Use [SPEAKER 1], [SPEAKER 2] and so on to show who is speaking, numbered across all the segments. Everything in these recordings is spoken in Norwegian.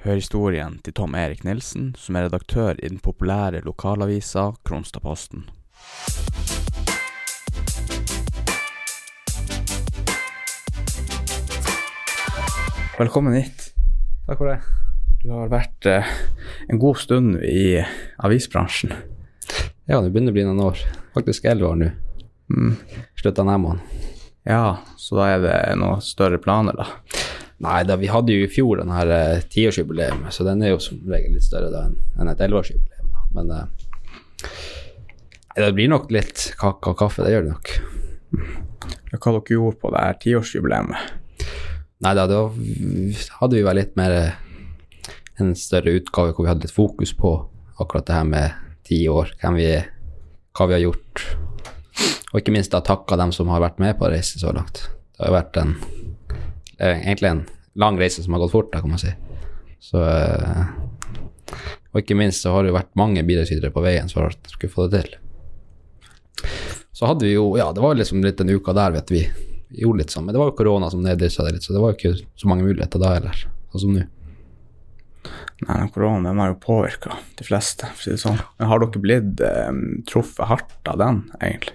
[SPEAKER 1] Hør historien til Tom Erik Nilsen, som redaktør I den populære lokalavisa Kronstadposten. Velkommen hit.
[SPEAKER 2] Takk for det.
[SPEAKER 1] Du har vært en god stund I avisbransjen.
[SPEAKER 2] Ja, det begynner å bli noen år. Faktisk 11 år nå. Sluttet av nærmån.
[SPEAKER 1] Ja, så da det noen større planer da?
[SPEAKER 2] Nei, vi hadde jo I fjor den her 10-årsjubileum, så den jo som regel litt større da enn et 11-årsjubileum. Men det blir nok litt kake og kaffe, det gjør det nok.
[SPEAKER 1] Hva dere gjorde på det her 10-årsjubileumet?
[SPEAKER 2] Nei, da hadde vi vel litt mer en større utgave hvor vi hadde litt fokus på akkurat det her med 10 år, hvem vi hva vi har gjort. Og ikke minst da takket dem som har vært med på reisen så langt. Det har jo vært egentlig en lang reise som har gått fort, da, kan man si. Så, og ikke minst så har det jo vært mange bidragsytere på veien for at vi skulle få det til. Så hadde vi jo, ja, det var jo liksom litt en uke der, vet vi gjorde litt sånn, men det var jo korona som neddyssa det litt, så det var jo ikke så mange muligheter da heller, sånn som nå.
[SPEAKER 1] Nei, korona, den har jo påvirket de fleste, for å si det sånn. Men har dere blitt truffet hardt av den, egentlig?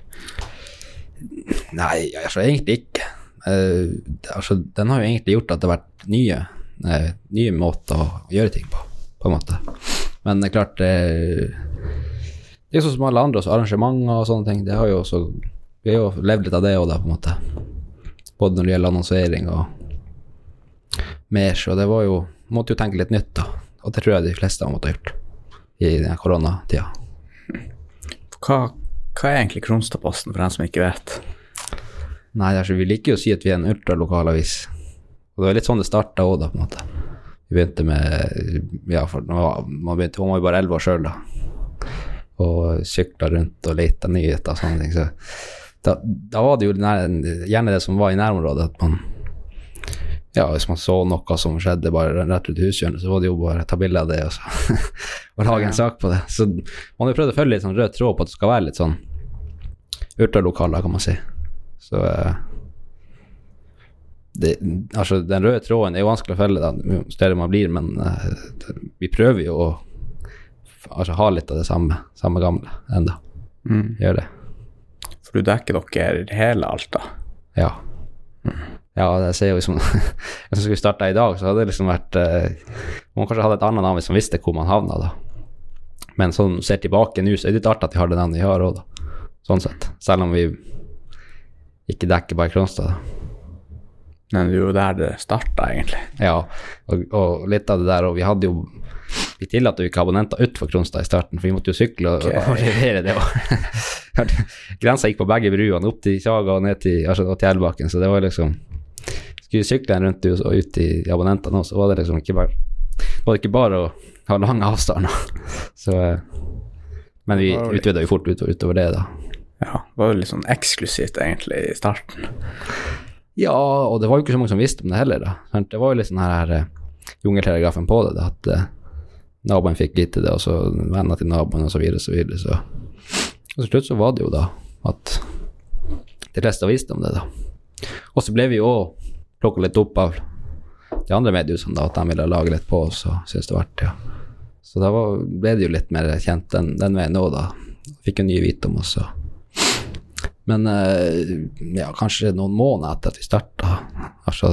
[SPEAKER 2] Nei, altså egentlig ikke. Altså, den har jo egentlig gjort at det har vært nye måter å gjøre ting på en måte. Men det klart, det jo sånn som alle andre også, arrangementer og sånne ting, det har jo også, vi har jo levd litt av det også da, på en måte. Både når det gjelder annonsering og mer, så det var jo, måtte jo tenke litt nytt da, og det tror jeg de fleste har måttet gjort I den koronatida.
[SPEAKER 1] Hva egentlig Kronstadposten, for den som ikke vet?
[SPEAKER 2] Nei, altså, vi liker jo å si at vi en ultralokalavis. Og det var litt sånn det startet også da, på en måte. Vi begynte med, ja, for man var jo bare 11 år selv da. Og syklet rundt og lette nyheter og sånne ting. Så da var det jo gjerne det som var I nærområdet, at man, ja, hvis man så noe som skjedde bare rett ut I hushjørnet, så var det jo bare å ta bilder av det og så og lage en sak på det. Så man har jo prøvd å følge litt sånn rød tråd på at det skal være litt sånn ultralokale, kan man si. Så altså den røde tråden jo vanskelig å følge da, jo større man blir, men vi prøver jo å altså, ha litt av det samme gamle enda. Gjør det.
[SPEAKER 1] For du dekker dere hele Alta?
[SPEAKER 2] Ja. Ja, det ser jo liksom hvis vi startet I dag, så hadde det liksom vært man kanskje hadde et annet navn hvis man visste hvor man havnet da. Men sånn ser tilbake nå, så det litt artig at vi har det navnet vi har også da. Sånn sett. Selv om vi ikke dekker bare Kronstad da.
[SPEAKER 1] Men det jo der det startet egentlig.
[SPEAKER 2] Ja, og litt av det der, og vi hadde jo vi tillatte jo ikke abonnenter ut for Kronstad I starten, for vi måtte jo sykle og levere det grensa gikk på begge bruene, opp til Kjaga og ned til Elbakken, så det var liksom skulle sykle en rundt og ut I abonnentene også, så var det liksom ikke bare å ha lange avstander så, men vi utvidet jo fort utover det da.
[SPEAKER 1] Ja, det var jo litt sånn eksklusivt egentlig I starten.
[SPEAKER 2] Ja, og det var jo ikke så mange som visste om det heller da. Det var jo litt sånn her jungeltelegrafen på det, da, at naboen fikk vite det, og så venner til naboen og så videre, så videre. Så. Og så slutt så var det jo da at de fleste visste om det da. Og så ble vi jo plukket litt opp av de andre mediehusene da, at de ville lage litt på oss og synes det var artig, ja. Så da ble det jo litt mer kjent den veien nå da. Fikk jo nye vite om oss, så. Men ja, kanskje noen måneder etter at vi startet, altså,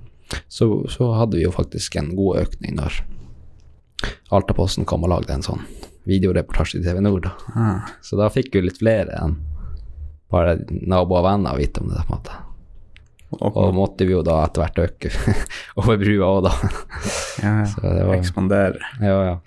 [SPEAKER 2] så hadde vi jo faktisk en god økning når Altaposten kom og lagde en sånn videoreportasje I TV Nord da. Så da fikk vi litt flere enn bare naboer og venner vite om det på en måte. Og måtte vi jo da etter hvert øke over brua også da.
[SPEAKER 1] Ja,
[SPEAKER 2] så det var,
[SPEAKER 1] ekspandere.
[SPEAKER 2] Ja.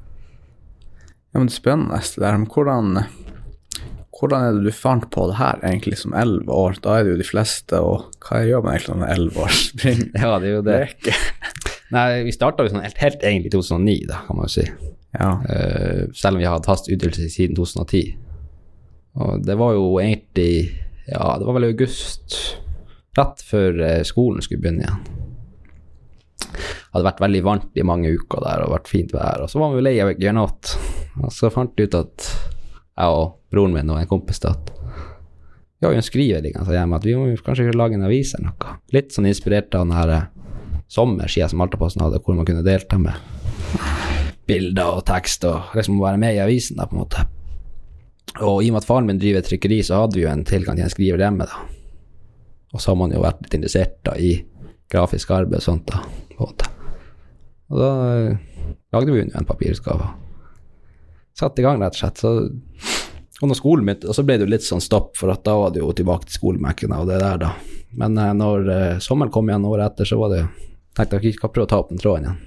[SPEAKER 1] Ja, men det spennende det der, men hvordan det du fant på det her egentlig som 11 år? Da det jo de fleste, og hva gjør man egentlig når 11 år springer?
[SPEAKER 2] Ja, det jo det. Nei, vi startet jo sånn helt egentlig I 2009 da, kan man jo si.
[SPEAKER 1] Ja.
[SPEAKER 2] Selv om vi har hatt fast utdannelse siden 2010. Og det var jo egentlig, ja, det var vel I august, rett før skolen skulle begynne igjen. Det hadde vært veldig varmt I mange uker der, og vært fint vær, og så var vi jo lei av ikke gjøre noe. Og så fant vi ut at jeg og broren min og en kompis da, vi har jo en skriveliggende hjemme, at vi må kanskje lage en avis eller noe. Litt sånn inspirert av den her sommersida som Altaposten hadde, hvor man kunne delta med bilder og tekst, og liksom være med i avisen da, på en måte. Og i og med at faren min driver et trykkeri, så hadde vi jo en tilgang til en skriver hjemme da. Og så har man jo vært litt interessert da, i grafisk arbeid og sånt da, på en måte. Og da lagde vi jo en papirutgave. Satt i gang rett og slett, så... Og når skolen begynte, så ble det jo litt sånn stopp, for at da var det jo tilbake til skolemerkene og det der da. Men når sommeren kom igjen året etter, så var det, tenkte jeg skal prøve å ta opp den tråden igjen.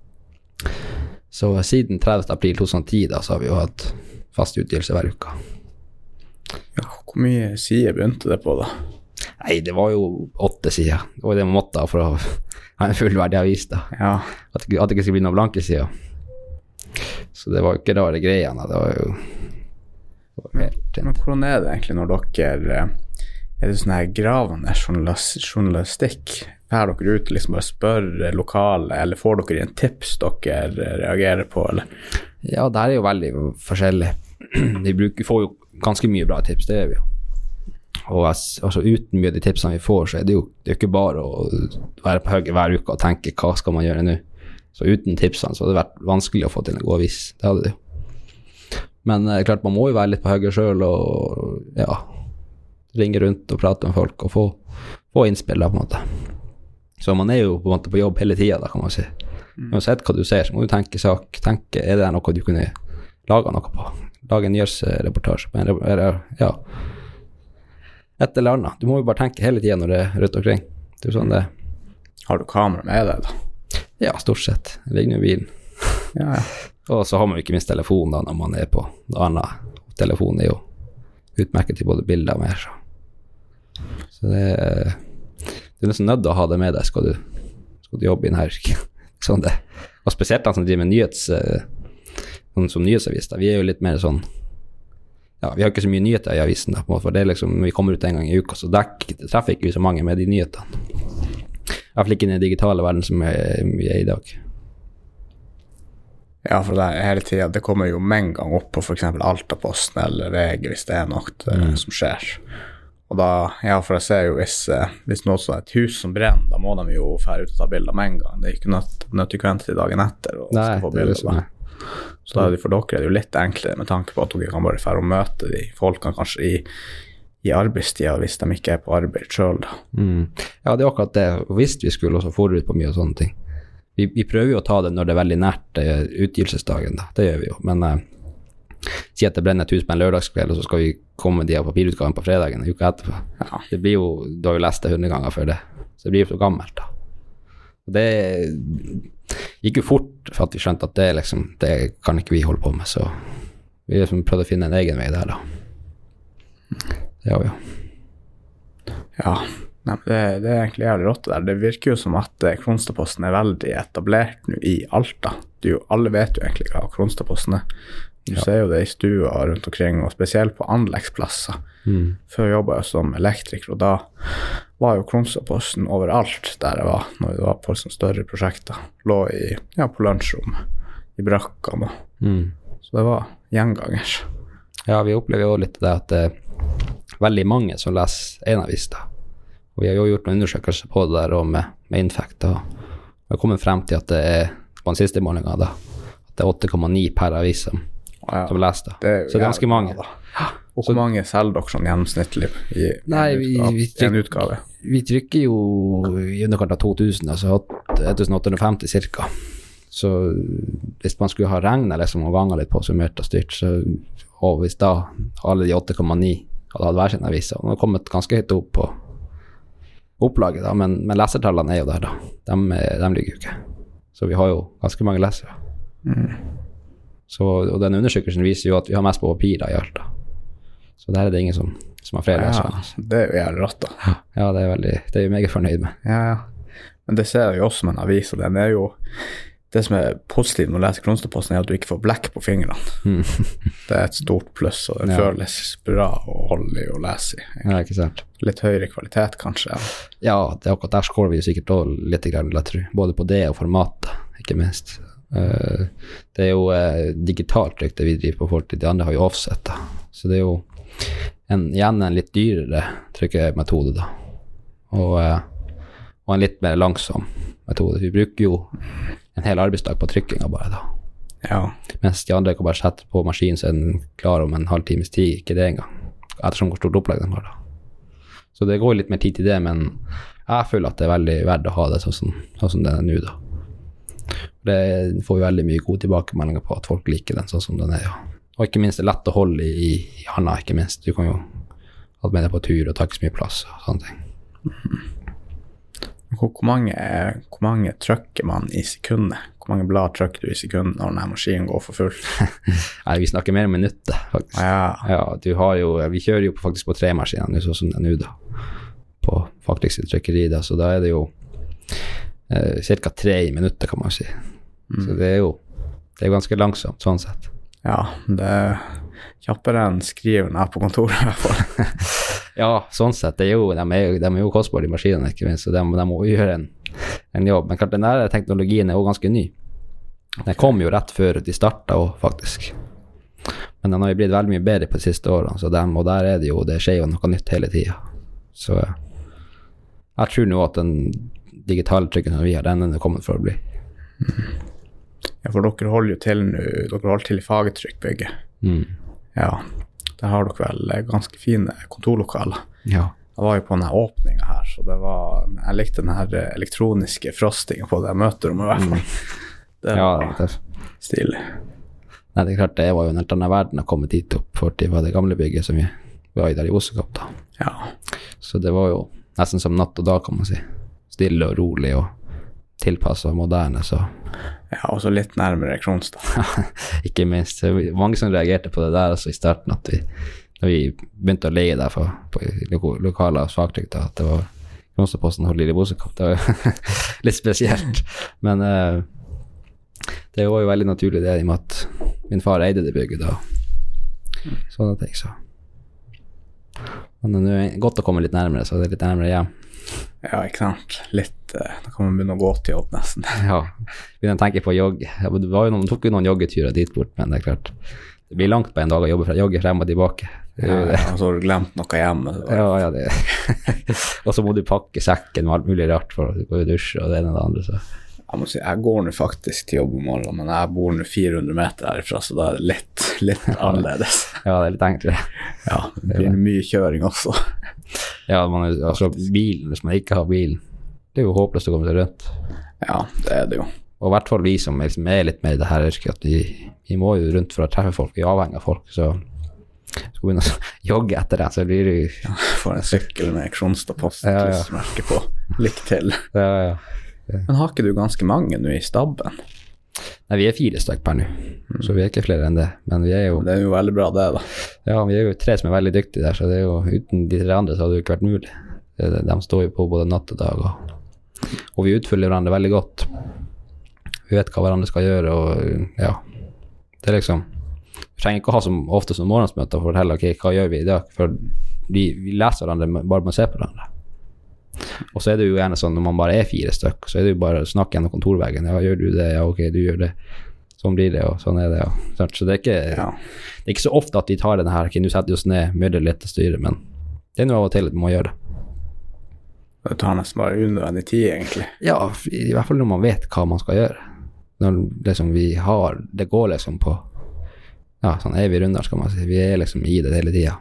[SPEAKER 2] Så siden 30. april 2010 da, så har vi jo hatt fast utgivelse hver uke.
[SPEAKER 1] Ja, hvor mye sider begynte det på da?
[SPEAKER 2] Nei, det var jo 8 sider. Det var det man måtte for å ha en fullverdig avis da.
[SPEAKER 1] Ja.
[SPEAKER 2] At det ikke skulle bli noen blanke sider. Så det var jo ikke rare greiene, det var jo...
[SPEAKER 1] Men hvordan er det egentlig når dere er det sånn her gravende journalistikk? Her dere ut liksom bare spør lokale, eller får dere en tips dere reagerer på, eller?
[SPEAKER 2] Ja, det er jo veldig forskjellig. Vi får jo ganske mye bra tips, det gjør vi jo. Og altså, uten mye av de tipsene vi får, så er det jo ikke bare å være på høyre hver uke og tenke hva skal man gjøre nå. Så uten tipsene så hadde det vært vanskelig å få til en god avis, det hadde det jo. Men klart, man må jo være litt på høyre selv og ja, ringe rundt og prate med folk og få innspill da, på en måte. Så man er jo på en måte på jobb hele tiden da, kan man si. Uansett hva du ser, så må du tenke sak, er det noe du kunne lage noe på? Lage en nyhetsreportasje på eller ja, et eller annet. Du må jo bare tenke hele tiden når det er rundt omkring. Det er jo sånn det.
[SPEAKER 1] Har du kamera med deg da?
[SPEAKER 2] Ja, stort sett. Det ligger jo i bilen.
[SPEAKER 1] Ja, ja.
[SPEAKER 2] Og så har man jo ikke minst telefon da når man er på noe annet. Telefonen er jo utmerket til både bilder og mer. Så det er nesten nødt til å ha det med deg, skal du jobbe i denne yrket. Sånn det. Og spesielt han som driver med som nyhetsavis da. Vi er jo litt mer sånn, ja, vi har ikke så mye nyheter i avisen da, for det er liksom, vi kommer ut en gang i uka, så treffer ikke vi så mange med de nyhetene. I hvert fall ikke i den digitale verden som vi er i dag.
[SPEAKER 1] Ja, for det hele tiden, det kommer jo med en gang opp på for eksempel Altaposten eller VG hvis det er noe som skjer. Og da, ja, for jeg ser jo hvis noe sånn et hus som brenner, da må de jo fære ut og ta bilder med en gang. Det er ikke nødt til å vente til dagen etter og skal få bilder. Så da er det for dere er det jo litt enklere med tanke på at dere kan bare fære og møte de folkene kanskje i arbeidstida hvis de ikke er på arbeid selv da.
[SPEAKER 2] Ja, det er akkurat det. Og hvis vi skulle også forut på mye og sånne ting. Vi prøver jo å ta det når det er veldig nært utgivelsesdagen da, det gjør vi jo, men si at det brenner et hus på en lørdagskveld, og så skal vi komme med de av papirutgaven på fredagen en uke etterpå. Ja. Det blir jo, du har jo lest det 100 ganger før det, så det blir jo så gammelt da. Og det gikk jo fort for at vi skjønte at det liksom, det kan ikke vi holde på med, så vi liksom prøvde å finne en egen vei der da. Det har vi jo.
[SPEAKER 1] Ja. Nei, det er egentlig jævlig rått det der. Det virker jo som at Kronstadposten er veldig etablert nå i Alta. Alle vet jo egentlig hva Kronstadposten er. Du ser jo det i stua rundt omkring, og spesielt på anleggsplasser. Før jobbet jeg som elektriker, og da var jo Kronstadposten overalt der jeg var, når det var på større prosjekter. Lå på lunsjrom, i brakkene. Så det var gjengangers.
[SPEAKER 2] Ja, vi opplever jo litt det at det er veldig mange som leser en avis da. Og vi har jo gjort noen undersøkelser på det der og med Infect, og vi har kommet frem til at det er, på den siste målingen da, at det er 8,9 per avis som leser det. Så det er ganske mange.
[SPEAKER 1] Da. Og hvor mange selger dere sånn gjennomsnittlig i en utgave?
[SPEAKER 2] Vi trykker jo i underkant av 2000, altså 1850 cirka. Så hvis man skulle ha regnet liksom og ganget litt på summert og styrt, og hvis da alle de 8,9 hadde hver sin avis, og nå har kommet ganske høyt opp på opplaget da, men lesertallene er jo der da. De ligger jo ikke. Så vi har jo ganske mange lesere. Så, og den undersøkelsen viser jo at vi har mest på papir da i alt da. Så der er det ingen som har flere lesere.
[SPEAKER 1] Ja, det er jo jævlig rått da.
[SPEAKER 2] Ja, det er jo meget fornøyd med.
[SPEAKER 1] Ja. Men det ser jo også som en avis, og den er jo det som er positivt når du leser Kronstadposten er at du ikke får blekk på fingrene. Det er et stort pluss, og det føles bra å holde i og lese i.
[SPEAKER 2] Ja, ikke sant.
[SPEAKER 1] Litt høyere kvalitet kanskje.
[SPEAKER 2] Ja, det er akkurat der skårer vi sikkert også litt grann, jeg tror. Både på det og formatet, ikke minst. Det er jo digitalt trykk det vi driver på forhold til, de andre har jo offset da. Så det er jo igjen en litt dyrere trykkemetode da. Og en litt mer langsom metode. Vi bruker jo en hel arbeidsdag på trykkinga bare da.
[SPEAKER 1] Ja.
[SPEAKER 2] Mens de andre kan bare sette på maskinen, så er den klar om en halvtimes tid, ikke det engang. Ettersom hvor stort opplegg den har da. Så det går litt mer tid til det, men jeg føler at det er veldig verdt å ha det sånn som det er nå da. Det får jo veldig mye gode tilbakemeldinger på at folk liker den sånn som den er, ja. Og ikke minst det er lett å holde i handa, ikke minst. Du kan jo ha med deg på tur og ta ikke så mye plass og sånne ting.
[SPEAKER 1] Hvor mange trykker man i sekundet? Hvor mange blad trykker du i sekundet når denne maskinen går for fullt?
[SPEAKER 2] Nei, vi snakker mer om minutter, faktisk. Ja, du har jo, vi kjører jo faktisk på 3 maskiner, sånn som det er nå da, på faktisk trykkeri da, så da er det jo cirka 3 minutter, kan man si. Så det er ganske langsomt, sånn sett.
[SPEAKER 1] Ja, det er kjappere enn skriveren her på kontoret i hvert fall.
[SPEAKER 2] Ja, sånn sett, de er jo kostbare i maskinene, ikke minst, så de må jo gjøre en jobb. Men klart, den der teknologien er jo ganske ny. Den kom jo rett før de startet også, faktisk. Men den har jo blitt veldig mye bedre på de siste årene, så og der er det skjer jo noe nytt hele tiden. Så jeg tror nå at den digitale trykken som vi har, den er kommet for å bli.
[SPEAKER 1] Ja, for dere holder jo til nå, dere holder til i Fagertrykkbygget. Ja, der har dere vel ganske fine kontorlokaler.
[SPEAKER 2] Ja.
[SPEAKER 1] Jeg var jo på denne åpningen her, så jeg likte den her elektroniske frostingen på det møterommet i hvert fall. Det var stilig.
[SPEAKER 2] Nei, det er klart, det var jo en helt annen verden å komme dit opp, for det var det gamle bygget som vi var i der i Osekapp da.
[SPEAKER 1] Ja.
[SPEAKER 2] Så det var jo nesten som natt og dag, kan man si. Stille og rolig og tilpasset og moderne, så...
[SPEAKER 1] Ja, og så litt nærmere Kronstad.
[SPEAKER 2] Ikke minst. Det var mange som reagerte på det der altså i starten, at når vi begynte å leie der på lokale fagtrykk, at det var Kronstadposten holdt i Osekapp. Det var jo litt spesielt. Men det var jo veldig naturlig det, i og med at min far eide det bygget da. Sånne ting, så. Men det er godt å komme litt nærmere, så det er litt nærmere hjem.
[SPEAKER 1] Ja, ikke sant. Litt, da kan man begynne å gå til jobb nesten.
[SPEAKER 2] Ja, begynne å tenke på å jogge. Det var jo noen, tok jo noen joggeturer dit bort, men det er klart, det blir langt på en dag å jogge frem og tilbake.
[SPEAKER 1] Ja, og så har du glemt noe hjemme.
[SPEAKER 2] Ja, det. Og så må du pakke sekken med alt mulig rart for å gå i dusj og det ene og det andre, så.
[SPEAKER 1] Jeg må si, jeg går nå faktisk til jobb om morgenen, men jeg bor nå 400 meter herifra, så da er det litt annerledes.
[SPEAKER 2] Ja, det er litt enklere.
[SPEAKER 1] Ja, det blir mye kjøring også.
[SPEAKER 2] Ja, altså bilen, hvis man ikke har bilen, det er jo håpløst å komme seg rundt.
[SPEAKER 1] Ja, det er det jo.
[SPEAKER 2] Og i hvert fall vi som liksom er litt mer i det her yrket, at vi må jo rundt for å treffe folk, vi er avhengig av folk, så skal vi begynne å jogge etter det, så blir det jo...
[SPEAKER 1] Ja, får en sykkel med Kronstadposten, klistremerke på. Lykke til.
[SPEAKER 2] Ja.
[SPEAKER 1] Men har ikke du ganske mange nå i stabben?
[SPEAKER 2] Nei, vi er 4 stykker per nå, så vi er ikke flere enn det, men vi er jo...
[SPEAKER 1] Det er jo veldig bra det da.
[SPEAKER 2] Ja, vi er jo 3 som er veldig dyktige der, så det er jo, uten de 3 andre så hadde det jo ikke vært mulig. De står jo på både natt og dag, og vi utfyller hverandre veldig godt. Vi vet hva hverandre skal gjøre, og ja, det er liksom... Vi trenger ikke å ha som ofte som morgensmøter for å fortelle, ok, hva gjør vi i dag? For vi leser hverandre bare med å se på hverandre. Og så er det jo gjerne sånn, når man bare er 4 stykker, så er det jo bare å snakke gjennom kontorveggen. Ja, gjør du det? Ja, ok, du gjør det. Sånn blir det, og sånn er det. Ja. Så det er ikke så ofte at vi tar den her, ok, nå setter vi oss ned, møter litt og styrer, men det er noe av og til at man må gjøre det.
[SPEAKER 1] Det tar nesten bare unødvendig tid, egentlig.
[SPEAKER 2] Ja, i hvert fall når man vet hva man skal gjøre. Når liksom vi har, det går liksom på, ja, sånn evig runder, skal man si. Vi er liksom i det hele tiden.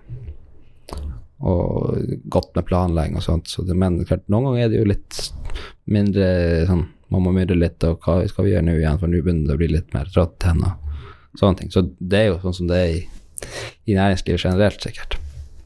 [SPEAKER 2] Og godt med planlegging og sånt, så det, men klart, noen ganger er det jo litt mindre sånn, man må myrde litt, og hva skal vi gjøre nå igjen, for nå begynner det å bli litt mer trått hen og sånne ting, så det er jo sånn som det er i næringslivet generelt sikkert.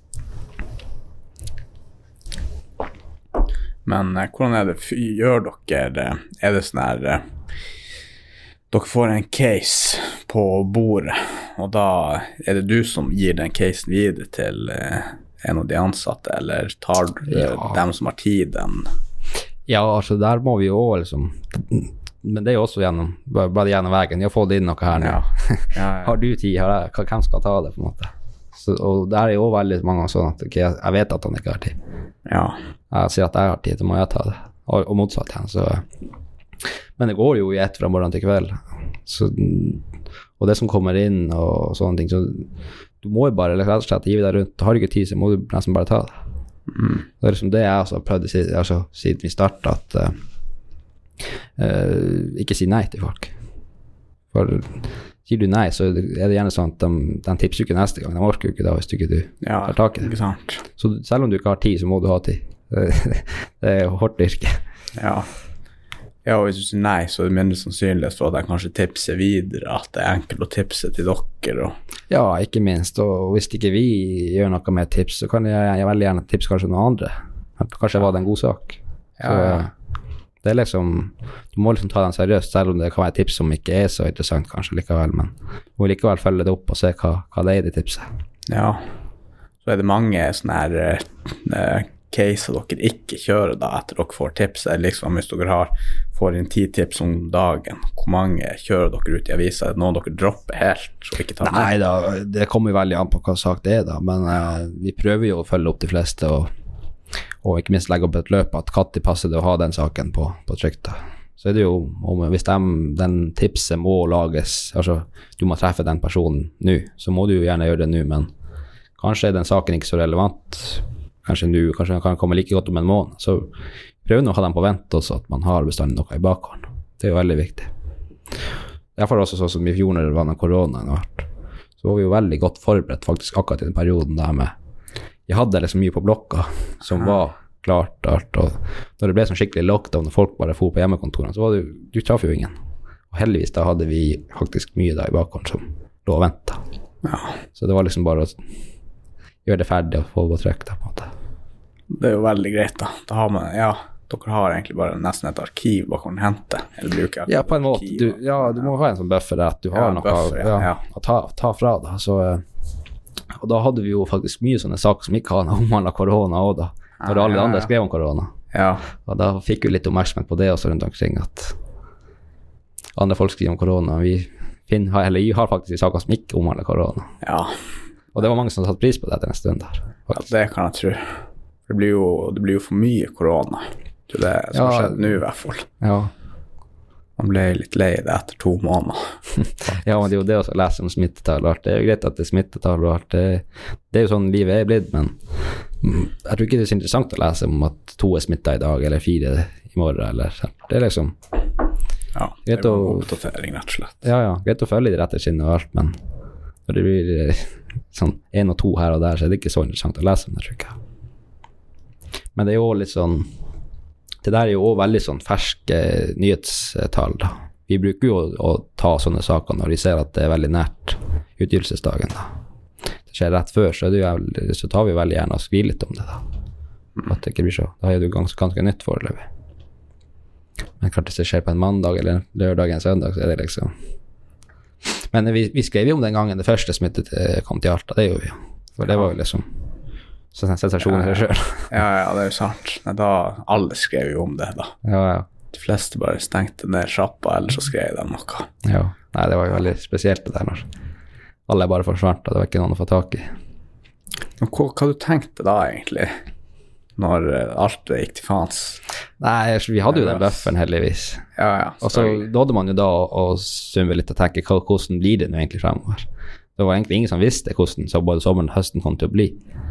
[SPEAKER 1] Men hvordan er det, gjør dere, er det sånn her, dere får en case på bordet, og da er det du som gir den casen videre til en av de ansatte, eller tar dem som har tiden?
[SPEAKER 2] Ja, altså der må vi jo også liksom, men det er jo også gjennom, bare gjennom veien, jeg har fått inn noe her nå. Ja. Har du tid, hvem skal ta det på en måte? Så, og der er jo veldig mange sånn at okay, jeg vet at han ikke har tid. Ja. Jeg sier at jeg har tid, så må jeg ta det, og motsatt hen, så... Men det går jo i ett fra morgen til kveld, så, og det som kommer inn og sånne ting, så du må jo bare rett og slett hive deg rundt. Har du ikke tid, så må du nesten bare ta det. Det er liksom det jeg også har prøvd siden vi startet, at ikke si nei til folk. For sier du nei, så er det gjerne sånn at de tipser jo ikke neste gang. De orker jo ikke da, hvis du ikke tar tak i det.
[SPEAKER 1] Ikke sant.
[SPEAKER 2] Så selv om du ikke har tid, så må du ha tid. Det er jo hårdt yrke.
[SPEAKER 1] Ja, og hvis du sier nei, så er det mindre sannsynlig for at jeg kanskje tipser videre, at det er enkelt å tipse til dere.
[SPEAKER 2] Ja, ikke minst. Og hvis ikke vi gjør noe med tips, så kan jeg veldig gjerne tipse kanskje noen andre. Kanskje var det en god sak. Så det er liksom, du må liksom ta den seriøst, selv om det kan være tips som ikke er så interessant kanskje likevel, men du må likevel følge det opp og se hva det er i tipset. Ja,
[SPEAKER 1] så er det mange sånne her caser dere ikke kjører da etter dere får tips. Liksom hvis dere får inn 10 tips om dagen, hvor mange kjører dere ut i avisa? Er det noen dere dropper helt og ikke tar med?
[SPEAKER 2] Nei da, det kommer veldig an på hva sak det er da, men vi prøver jo å følge opp de fleste og ikke minst legge opp et løp at Katti passer det å ha den saken på trykk da. Så er det jo, hvis den tipset må lages, altså du må treffe den personen nå, så må du jo gjerne gjøre det nå, men kanskje er den saken ikke så relevant, kanskje den kan komme like godt om en måned, så prøv nå å ha den på vent også, at man har bestandig noe i bakhånd. Det er jo veldig viktig. Derfor også sånn som i fjor når det var noen koronaen så var vi jo veldig godt forberedt faktisk akkurat i den perioden der med jeg hadde liksom mye på blokka som var klart alt, og når det ble sånn skikkelig lockdown og folk bare for på hjemmekontorene, så var det du traff jo ingen. Og heldigvis da hadde vi faktisk mye der i bakhånd som lå og ventet. Ja. Så det var liksom bare å gjøre det ferdig og få på trykk da på en måte.
[SPEAKER 1] Det er jo veldig greit da. Da har man, dere har egentlig bare nesten et arkiv hva kan hente, eller bruke arkiv.
[SPEAKER 2] Ja, på en måte. Du må ha en sånn buffer der, at du har noe å ta fra da. Så, og da hadde vi jo faktisk mye sånne saker som ikke hadde omhandlet korona også da, når alle andre skrev om korona. Ja. Og da fikk vi litt oppmerksomhet på det også rundt omkring, at andre folk skriver om korona. Vi har faktisk saker som ikke omhandler korona. Ja. Og det var mange som tatt pris på det etter en stund der. Faktisk.
[SPEAKER 1] Ja, det kan jeg tro. Det blir jo for mye korona. Det er det som har skjedd nå i hvert fall. Ja. Man ble litt lei det etter 2 måneder.
[SPEAKER 2] Ja, men det er jo det å lese om smittetall og alt. Det er jo greit at det er smittetall og alt. Det er jo sånn livet er blitt, men jeg tror ikke det er så interessant å lese om at 2 er smittet i dag, eller 4 i morgen, eller det er liksom...
[SPEAKER 1] Ja, det er en oppdatering, rett og slett.
[SPEAKER 2] Ja, greit å følge de rette skinne og alt, men når det blir sånn 1 og 2 her og der, så er det ikke så interessant å lese om det, tror jeg. Men det er jo litt sånn... Det der er jo også veldig sånn ferske nyhetstall da. Vi bruker jo å ta sånne saker når vi ser at det er veldig nært utgivelsesdagen da. Det skjer rett før, så tar vi veldig gjerne og skriver litt om det da. At det ikke blir så. Da er det jo ganske nytt foreløpig. Men klart hvis det skjer på en mandag eller lørdag en søndag, så er det liksom... Men vi skrev jo om den gangen det første smittet kom til Alta, det gjorde vi jo. For det var jo liksom... Så sensasjonen i selv.
[SPEAKER 1] Ja, det er jo sant. Da alle skrev jo om det da.
[SPEAKER 2] Ja.
[SPEAKER 1] De fleste bare stengte ned sjappa, eller så skrev de noe.
[SPEAKER 2] Ja, nei, det var jo veldig spesielt det der når alle bare forsvant, og det var ikke noen å få tak i.
[SPEAKER 1] Hva du tenkte da egentlig, når alt gikk til fans?
[SPEAKER 2] Nei, vi hadde jo den bufferen heldigvis.
[SPEAKER 1] Ja.
[SPEAKER 2] Og så hadde man jo da å summe litt og tenke, hvordan blir det nå egentlig fremover? Det var egentlig ingen som visste hvordan så både sommeren og høsten kom til å bli.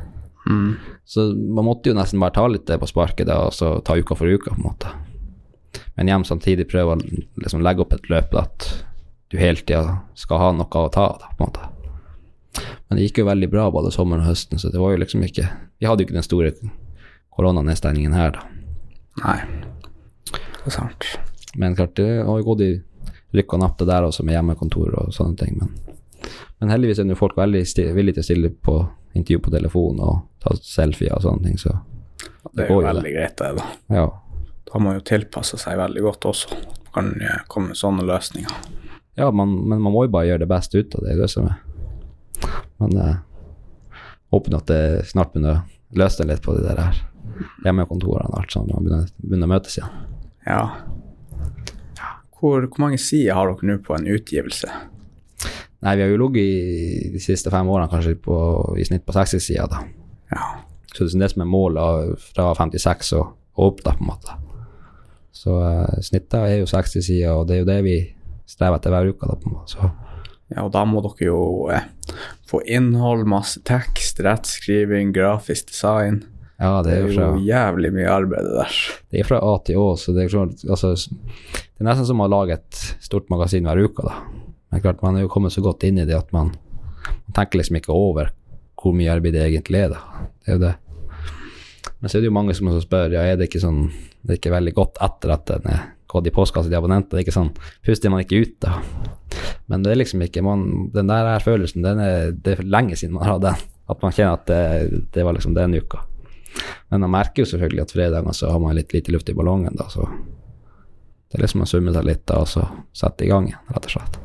[SPEAKER 2] Så man måtte jo nesten bare ta litt det på sparket da, og så ta uka for uka på en måte. Men hjem samtidig prøve å liksom legge opp et løp at du hele tiden skal ha noe å ta da, på en måte. Men det gikk jo veldig bra både sommeren og høsten, så det var jo liksom ikke, vi hadde jo ikke den store koronanedstengningen her da.
[SPEAKER 1] Nei, det er sant.
[SPEAKER 2] Men klart, det har jo gått i rykk og napp det der også med hjemmekontor og sånne ting, men heldigvis er jo folk veldig villige til å stille på intervju på telefon og ta selfie og sånne ting, så
[SPEAKER 1] det er jo veldig greit det da.
[SPEAKER 2] Ja.
[SPEAKER 1] Da har man jo tilpasset seg veldig godt også. Man kan komme med sånne løsninger.
[SPEAKER 2] Ja, men man må jo bare gjøre det beste ut av det som er. Men håper at det snart begynner å løse litt på de der her hjemmekontorene og alt sånn, man begynner å møtes igjen.
[SPEAKER 1] Ja. Hvor mange sider har dere nå på en utgivelse?
[SPEAKER 2] Nei, vi har jo ligget de siste 5 årene kanskje i snitt på 60 sider da.
[SPEAKER 1] Ja.
[SPEAKER 2] Så det er det som er målet fra 56 og opp da på en måte. Så snittet er jo 60 sider, og det er jo det vi strever etter hver uke da på en måte. Så.
[SPEAKER 1] Ja, og da må dere jo få innhold, masse tekst, rettskriving, grafisk design.
[SPEAKER 2] Ja, det er jo
[SPEAKER 1] jævlig mye arbeid der.
[SPEAKER 2] Det er fra A til Å, så det er nesten som å lage et stort magasin hver uke da. Men klart, man er jo kommet så godt inn i det at man tenker liksom ikke over hvor mye arbeid det egentlig er da. Det er jo det. Men så er det jo mange som også spør, ja, er det ikke sånn, det er ikke veldig godt etter at den er gått i postkasse til abonnenter, det er ikke sånn, puster man ikke ut da. Men det er liksom ikke, den der her følelsen, det er for lenge siden man har den, at man kjenner at det var liksom den uka. Men man merker jo selvfølgelig at fredagen så har man litt lite luft i ballongen da, så det er liksom å summe seg litt da, og så sette i gang igjen, rett og slett.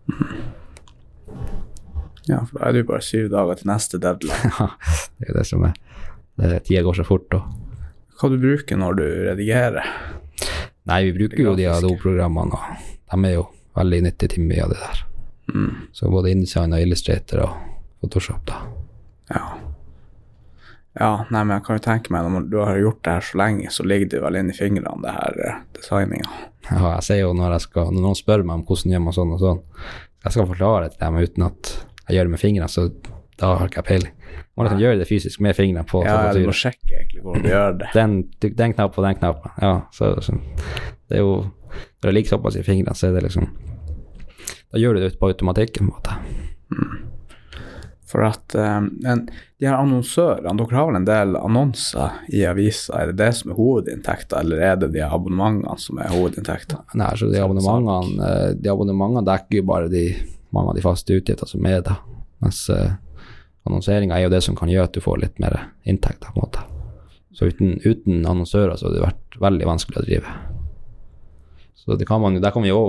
[SPEAKER 1] Ja, for da er det jo bare 7 dager til neste deadline.
[SPEAKER 2] Ja, det er jo det som er. Tida går så fort da.
[SPEAKER 1] Hva du bruker når du redigerer?
[SPEAKER 2] Nei, vi bruker jo de Adobe-programmene, og de er jo veldig nyttige til mye av det der. Så både InDesign og Illustrator og Photoshop da.
[SPEAKER 1] Ja. Ja, nei, men jeg kan jo tenke meg, når du har gjort det her så lenge, så ligger det vel inn i fingrene, det her designingen.
[SPEAKER 2] Ja, jeg ser jo når noen spør meg om hvordan gjør man sånn og sånn, jeg skal forklare til dem uten at jeg gjør det med fingrene, så da har ikke jeg peiling. Man liksom gjøre det fysisk med fingrene på.
[SPEAKER 1] Ja, du må sjekke egentlig hvordan du gjør det.
[SPEAKER 2] Den knapp og den knappen, ja. Så det er jo, når det ligger såpass i fingrene, så er det liksom, da gjør du det ut på automatikken på en måte.
[SPEAKER 1] For at de her annonsørene, dere har vel en del annonser i aviser, er det som er hovedinntekter, eller er det de abonnementene som er hovedinntekter?
[SPEAKER 2] Nei, så de abonnementene dekker jo bare mange av de faste utgifter som er da, mens annonseringen er jo det som kan gjøre at du får litt mer inntekter på en måte. Så uten annonsører så har det vært veldig vanskelig å drive. Så det kan man jo, der kan vi jo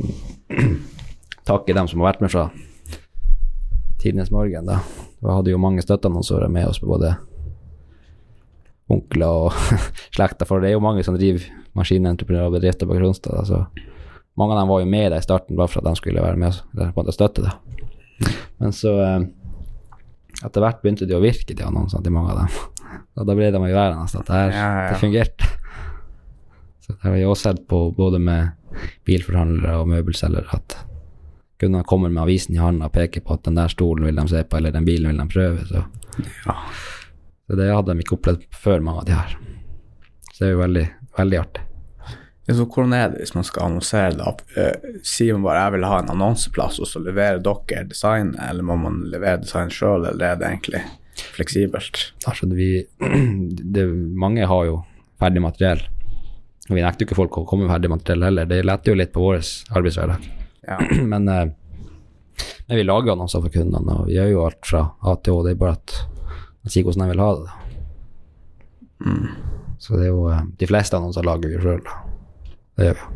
[SPEAKER 2] takke dem som har vært med fra Tidenes Morgen da. Vi hadde jo mange støtteannonsører med oss på både onkler og slekter, for det er jo mange som driver maskinentreprenører og bedrifter på Kronstad da, så mange av dem var jo med der i starten bare for at de skulle være med oss, eller på en måte støtte da. Men så etter hvert begynte det å virke de annonsene til mange av dem. Og da ble de jo værende at det fungerte. Så det har vi også sett på både med bilforhandlere og møbelselgere at kundene kommer med avisen i hånden og peker på at den der stolen vil de se på, eller den bilen vil de prøve. Så, ja. Så det hadde de ikke opplevd før mange av de her. Så det er jo veldig, veldig artig.
[SPEAKER 1] Så hvordan er det hvis man skal annonsere det? Sier man bare jeg vil ha en annonseplass og så leverer dere design, eller må man levere design selv, eller er det egentlig fleksibelt?
[SPEAKER 2] Altså mange har jo ferdig materiell. Vi nekter jo ikke folk å komme med ferdig materiell heller, det letter jo litt på vår arbeidshverdag. Ja. Men vi lager annonser for kundene, og vi gjør jo alt fra A til Å, det er bare at man sier hvordan de vil ha det. Så det er jo, de fleste annonser lager vi jo selv da. Det gjør vi.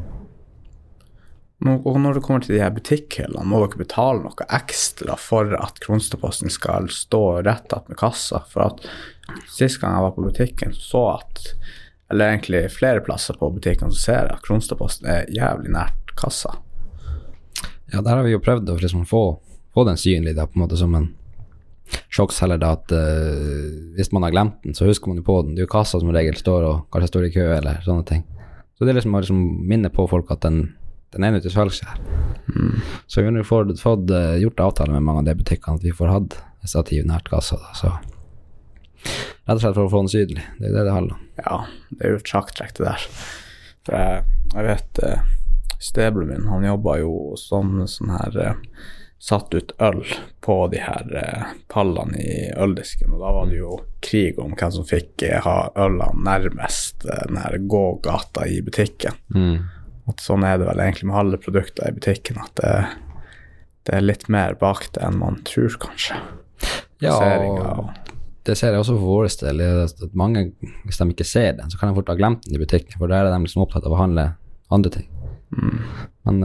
[SPEAKER 1] Og når det kommer til de her butikkhyllene, må dere betale noe ekstra for at Kronstadposten skal stå rett opp med kassa? For at sist gang jeg var på butikken så at, eller egentlig flere plasser på butikken, så ser jeg at Kronstadposten er jævlig nært kassa.
[SPEAKER 2] Ja, der har vi jo prøvd å liksom få den synlig da, på en måte som en sjokkselger da, at hvis man har glemt den, så husker man jo på den. Det er jo kassa som regel står og kanskje står i kø eller sånne ting. Så det er liksom å minne på folk at den er nødt til salgs her. Så vi har fått gjort avtale med mange av de butikkene at vi får hatt et stativ nært kassa da, så rett og slett for å få den sydlig. Det er det handler om.
[SPEAKER 1] Ja, det er jo et sjakktrekk det der. For jeg vet stebelen min, han jobbet jo som sånn her satt ut øl på de her pallene i øldisken, og da var det jo krig om hvem som fikk ha ølene nærmest den her gågata i butikken. At sånn er det vel egentlig med alle produkter i butikken, at det er litt mer bak det enn man tror kanskje.
[SPEAKER 2] Ja, det ser jeg også for vår del, at mange, hvis de ikke ser den, så kan de fort ha glemt den i butikken, for der er de liksom opptatt av å handle andre ting. Men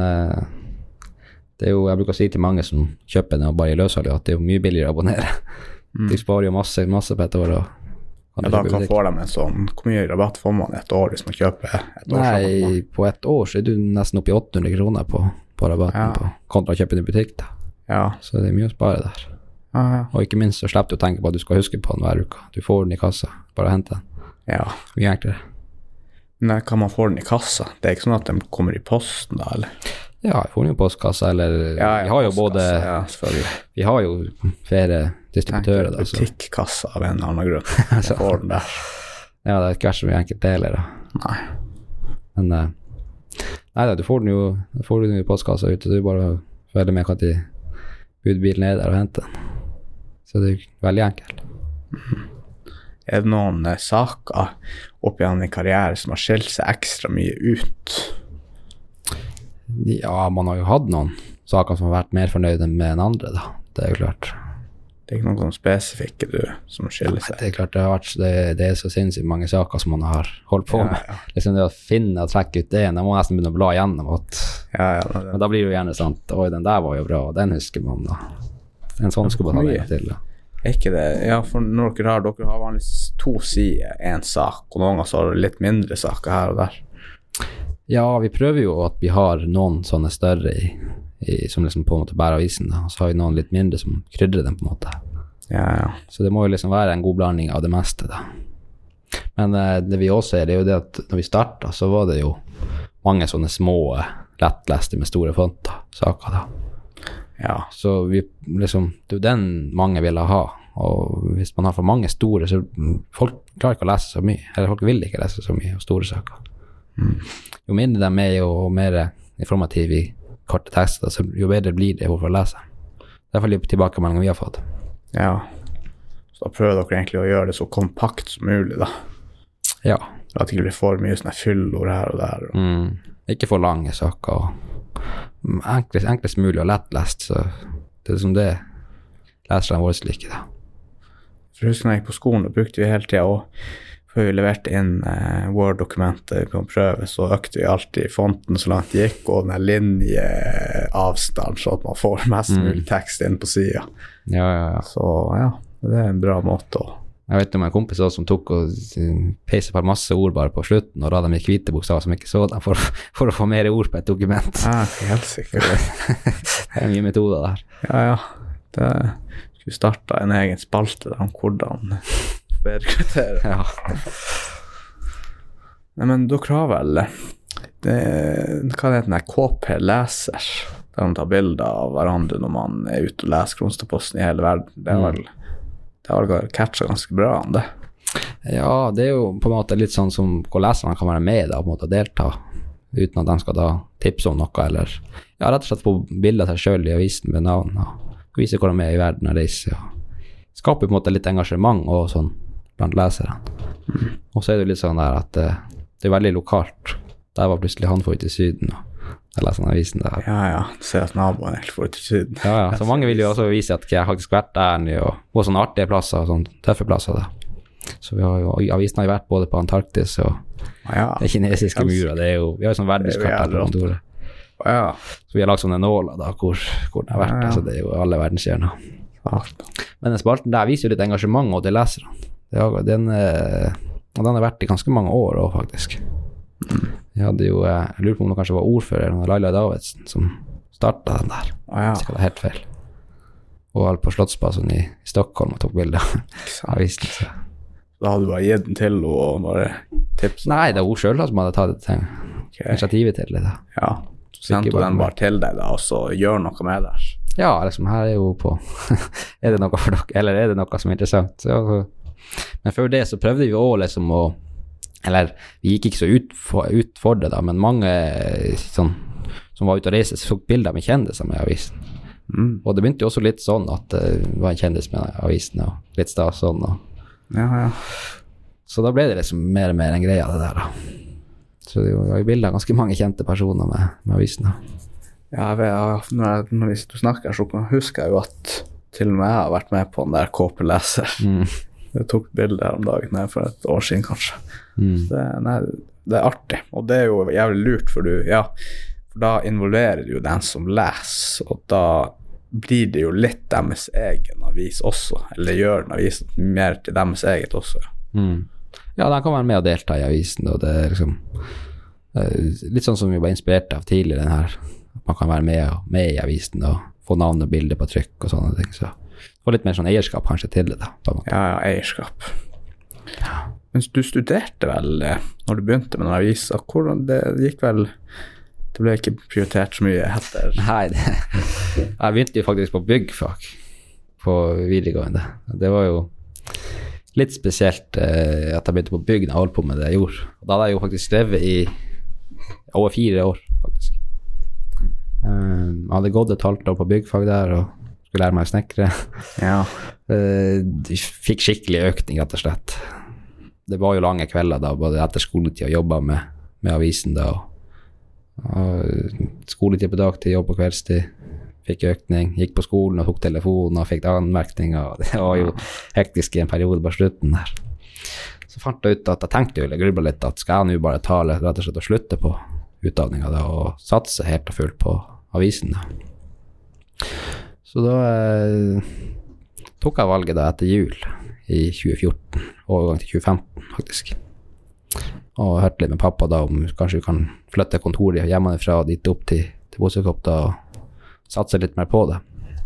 [SPEAKER 2] det er jo, jeg bruker å si til mange som kjøper den og bare i løsholdet, at det er jo mye billigere å abonnere. De sparer jo masse på et år.
[SPEAKER 1] Ja, da kan få dem en sånn, hvor mye rabatt får man et år hvis man kjøper et år?
[SPEAKER 2] Nei, på et år så er du nesten opp i 800 kroner på rabatten på kontra å kjøpe den i butikk da. Ja. Så det er mye å spare der. Ja. Og ikke minst så slipper du å tenke på at du skal huske på den hver uke. Du får den i kassa, bare hente den. Ja. Mye enklere.
[SPEAKER 1] Men kan man få den i kassa? Det er ikke sånn at de kommer i posten da, eller?
[SPEAKER 2] Ja, vi får den i postkassa, eller vi har jo både, vi har jo flere distributører da.
[SPEAKER 1] Butikkassa av en eller annen grunn. Så får den der.
[SPEAKER 2] Ja, det er ikke så mye enkelt deler da.
[SPEAKER 1] Nei.
[SPEAKER 2] Men, nei da, du får den jo i postkassa ute, du bare følger med hva de budbilen er der og henter den. Så det er veldig enkelt.
[SPEAKER 1] Er det noen saker opp gjennom din karriere som har skilt seg ekstra mye ut?
[SPEAKER 2] Ja, man har jo hatt noen saker som har vært mer fornøyde med enn andre, da. Det er jo klart.
[SPEAKER 1] Det er ikke noen spesifikke som skiller seg?
[SPEAKER 2] Det er klart, det er så sinnssykt mange saker som man har holdt på med. Ja. Liksom det å finne og trekke ut det, da må nesten begynne å bla igjennom. Men da blir det jo gjerne sant, oi, den der var jo bra, og den husker man da. En sånn skulle man ha det til. Da.
[SPEAKER 1] Er ikke det? Ja, for når dere har vanligvis 2 sider, en sak, og noen ganger så har du litt mindre saker her og der.
[SPEAKER 2] Ja, vi prøver jo at vi har noen sånne større som liksom på en måte bærer avisen, da. Og så har vi noen litt mindre som krydrer den på en måte.
[SPEAKER 1] Ja.
[SPEAKER 2] Så det må jo liksom være en god blanding av det meste, da. Men det vi også ser, det er jo det at når vi startet, så var det jo mange sånne små, lettleste med store fonter, saker da.
[SPEAKER 1] Ja.
[SPEAKER 2] Så vi liksom, det er jo den mange vil ha, og hvis man har for mange store, så folk klarer ikke å lese så mye, eller folk vil ikke lese så mye av store saker. Jo mindre de er, jo mer informativ i korte tekster, så jo bedre blir det for å lese. Det er i hvert fall tilbakemeldingen vi har fått.
[SPEAKER 1] Ja, så da prøver dere egentlig å gjøre det så kompakt som mulig, da.
[SPEAKER 2] Ja.
[SPEAKER 1] At det ikke blir for mye sånne fyllord her og der.
[SPEAKER 2] Ikke for lange saker, og enklest mulig og lettlest, så det er som det leserne våre liker, da.
[SPEAKER 1] For husker når jeg gikk på skolen, da brukte vi hele tiden, og før vi leverte inn Word-dokumentet på prøve, så økte vi alltid fonten så langt det gikk, og den linjeavstand, så at man får mest mulig tekst inn på siden.
[SPEAKER 2] Ja.
[SPEAKER 1] Så ja, det er en bra måte å...
[SPEAKER 2] Jeg vet om en kompis også som tok og peiset på masse ord bare på slutten, og la dem i hvite bokstaver som ikke så dem, for å få mer ord på et dokument.
[SPEAKER 1] Ja, helt sikkert.
[SPEAKER 2] Det er mye metoder der.
[SPEAKER 1] Ja. Det skulle starta en egen spalte der om hvordan... bedre kriterier.
[SPEAKER 2] Ja.
[SPEAKER 1] Nei, men dere har vel hva er det den der KP-leser, der man tar bilder av hverandre når man er ute og leser Kronstadposten i hele verden. Det har vel catchet ganske bra om det.
[SPEAKER 2] Ja, det er jo på en måte litt sånn som hvor leserne kan være med da, på en måte delta, uten at de skal da tipse om noe, eller ja, rett og slett få bilder av seg selv i avisen med navn, og vise hvor de er i verden og reiser, og skaper på en måte litt engasjement og sånn blant leserne. Og så er det jo litt sånn der at det er veldig lokalt. Der var plutselig han får ut i Syden, og jeg leser den avisen der.
[SPEAKER 1] Ja, du ser at naboen egentlig får ut i Syden.
[SPEAKER 2] Ja, så mange vil jo også vise at jeg har faktisk vært der, og på sånne artige plasser, og sånne tøffe plasser da. Så vi har jo, avisen har jo vært både på Antarktis og det kinesiske murer, det er jo, vi har jo sånn verdenskart her på kontoret. Så vi har lagt sånne nåler da, hvor den har vært, så det er jo alle verdenskjerner. Men den spalten der viser jo litt engasjement og til leserne. Den har vært i ganske mange år også, faktisk. Jeg hadde jo, jeg lurer på om det kanskje var ordfører, Laila Davidsen, som startet den der. Så det var helt feil. Og alt på Slottsplassen i Stockholm og tok bilder av avisen. Så
[SPEAKER 1] da hadde du bare gitt den til og bare tips?
[SPEAKER 2] Nei, det var hun selv som hadde tatt initiativet til det. Da.
[SPEAKER 1] Ja, så sendte du den bare til deg da, og så gjør noe med det.
[SPEAKER 2] Ja, liksom her er jo på, er det noe for dere, eller er det noe som er interessant? Så, men før det så prøvde vi også liksom å, eller vi gikk ikke så ut for det da, men mange sånn, som var ute og reiste, så tok bilder med kjendiser med avisen. Og det begynte jo også litt sånn at det var en kjendis med avisen, og litt stas sånn.
[SPEAKER 1] Ja.
[SPEAKER 2] Så da ble det liksom mer og mer en greie av det der da. Så det var jo bilder av ganske mange kjente personer med avisen da.
[SPEAKER 1] Ja, når du snakker så husker jeg jo at til og med jeg har vært med på den der KP-leser. Jeg tok bilder her om dagen her for et år siden kanskje. Så det er artig, og det er jo jævlig lurt, for da involverer du jo den som leser, og da blir det jo litt deres egen avis også, eller gjør den avisen mer til deres eget også.
[SPEAKER 2] Ja, den kan være med og delta i avisen, og det er liksom litt sånn som vi var inspirert av tidligere, den her, at man kan være med i avisen og få navn og bilder på trykk og sånne ting, så få litt mer sånn eierskap kanskje til det da.
[SPEAKER 1] Ja, eierskap. Men du studerte vel når du begynte med den avisen, hvordan det gikk vel, det ble ikke prioritert så mye etter?
[SPEAKER 2] Nei, jeg begynte jo faktisk på byggfag på videregående. Det var jo litt spesielt at jeg begynte på bygg når jeg holdt på med det jeg gjorde. Og da hadde jeg jo faktisk skrevet i over 4 år faktisk. Jeg hadde gått et halvt år på byggfag der, og skulle lære meg å snekre.
[SPEAKER 1] Ja.
[SPEAKER 2] Fikk skikkelig økning, rett og slett. Det var jo lange kvelder da, både etter skoletid og jobba med avisen da, og skoletid på dagtid, jobb på kveldstid. Fikk økning, gikk på skolen og tok telefonen og fikk anmerkninger. Det var jo hektisk i en periode på slutten der. Så fant jeg ut at jeg tenkte jo, jeg grublet litt, at skal jeg nå bare ta rett og slett og slutte på utdanningen da, og satse helt og fullt på avisen da. Så da tok jeg valget da etter jul i 2014, overgang til 2015 faktisk. Og hørte litt med pappa da om kanskje vi kan flytte kontoret hjemmefra dit opp til Bosekopp da, og satse litt mer på det.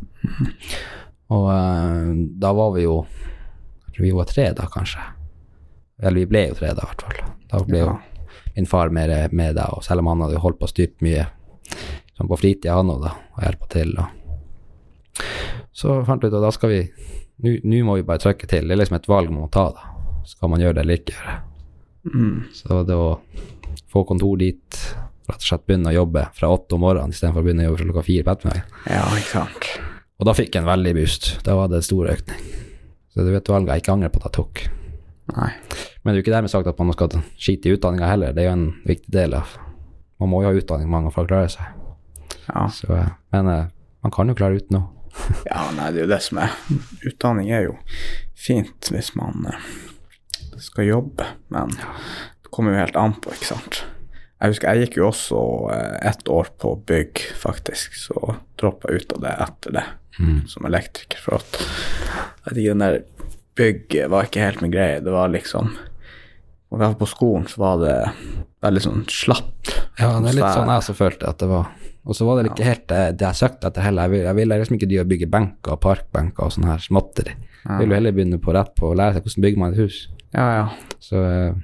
[SPEAKER 2] Og da var vi jo, jeg tror vi var 3 da kanskje. Eller vi ble jo 3 da i hvert fall. Da ble jo min far mer med da, og selv om han hadde holdt på å styrt mye sånn på fritid han og da, og hjelpe til. Og så fant vi ut at da skal vi, nå må vi bare trykke til. Det er liksom et valg man må ta da. Skal man gjøre det eller ikke gjøre det? Så det å få kontor dit, rett og slett begynne å jobbe fra 8 om morgenen, i stedet for å begynne å jobbe fra klokka 4 på ettermiddagen.
[SPEAKER 1] Ja, ikke sant.
[SPEAKER 2] Og da fikk jeg en veldig boost. Da var det en stor økning. Så det vet valget jeg ikke angrer på at jeg tok.
[SPEAKER 1] Nei.
[SPEAKER 2] Men det er jo ikke dermed sagt at man skal skite i utdanningen heller. Det er jo en viktig del av. Man må jo ha utdanning mange for å klare seg.
[SPEAKER 1] Ja.
[SPEAKER 2] Så, men man kan jo klare uten noe.
[SPEAKER 1] Ja, nei, det er jo det som er. Utdanning er jo fint hvis man skal jobbe, men det kommer jo helt an på, ikke sant? Jeg husker, jeg gikk jo også 1 år på bygg, faktisk, så droppet jeg ut av det etter det, som elektriker, for at jeg vet ikke, den der bygg var ikke helt min greie. Det var liksom, og jeg var på skolen, så var det veldig sånn slapp.
[SPEAKER 2] Ja, det er litt sånn jeg så følte at det var. Og så var det ikke helt det jeg søkte etter heller. Jeg ville liksom ikke bygge benker og parkbenker og sånne her småtteri. Jeg ville heller begynne på rett på å lære seg hvordan bygger man et hus.
[SPEAKER 1] Ja, ja.
[SPEAKER 2] Så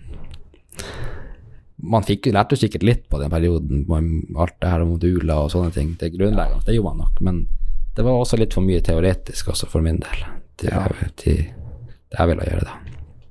[SPEAKER 2] man lærte jo sikkert litt på den perioden, alt det her om moduler og sånne ting. Det er grunnleggende, det gjorde man nok, men det var også litt for mye teoretisk også for min del, til det jeg ville gjøre da.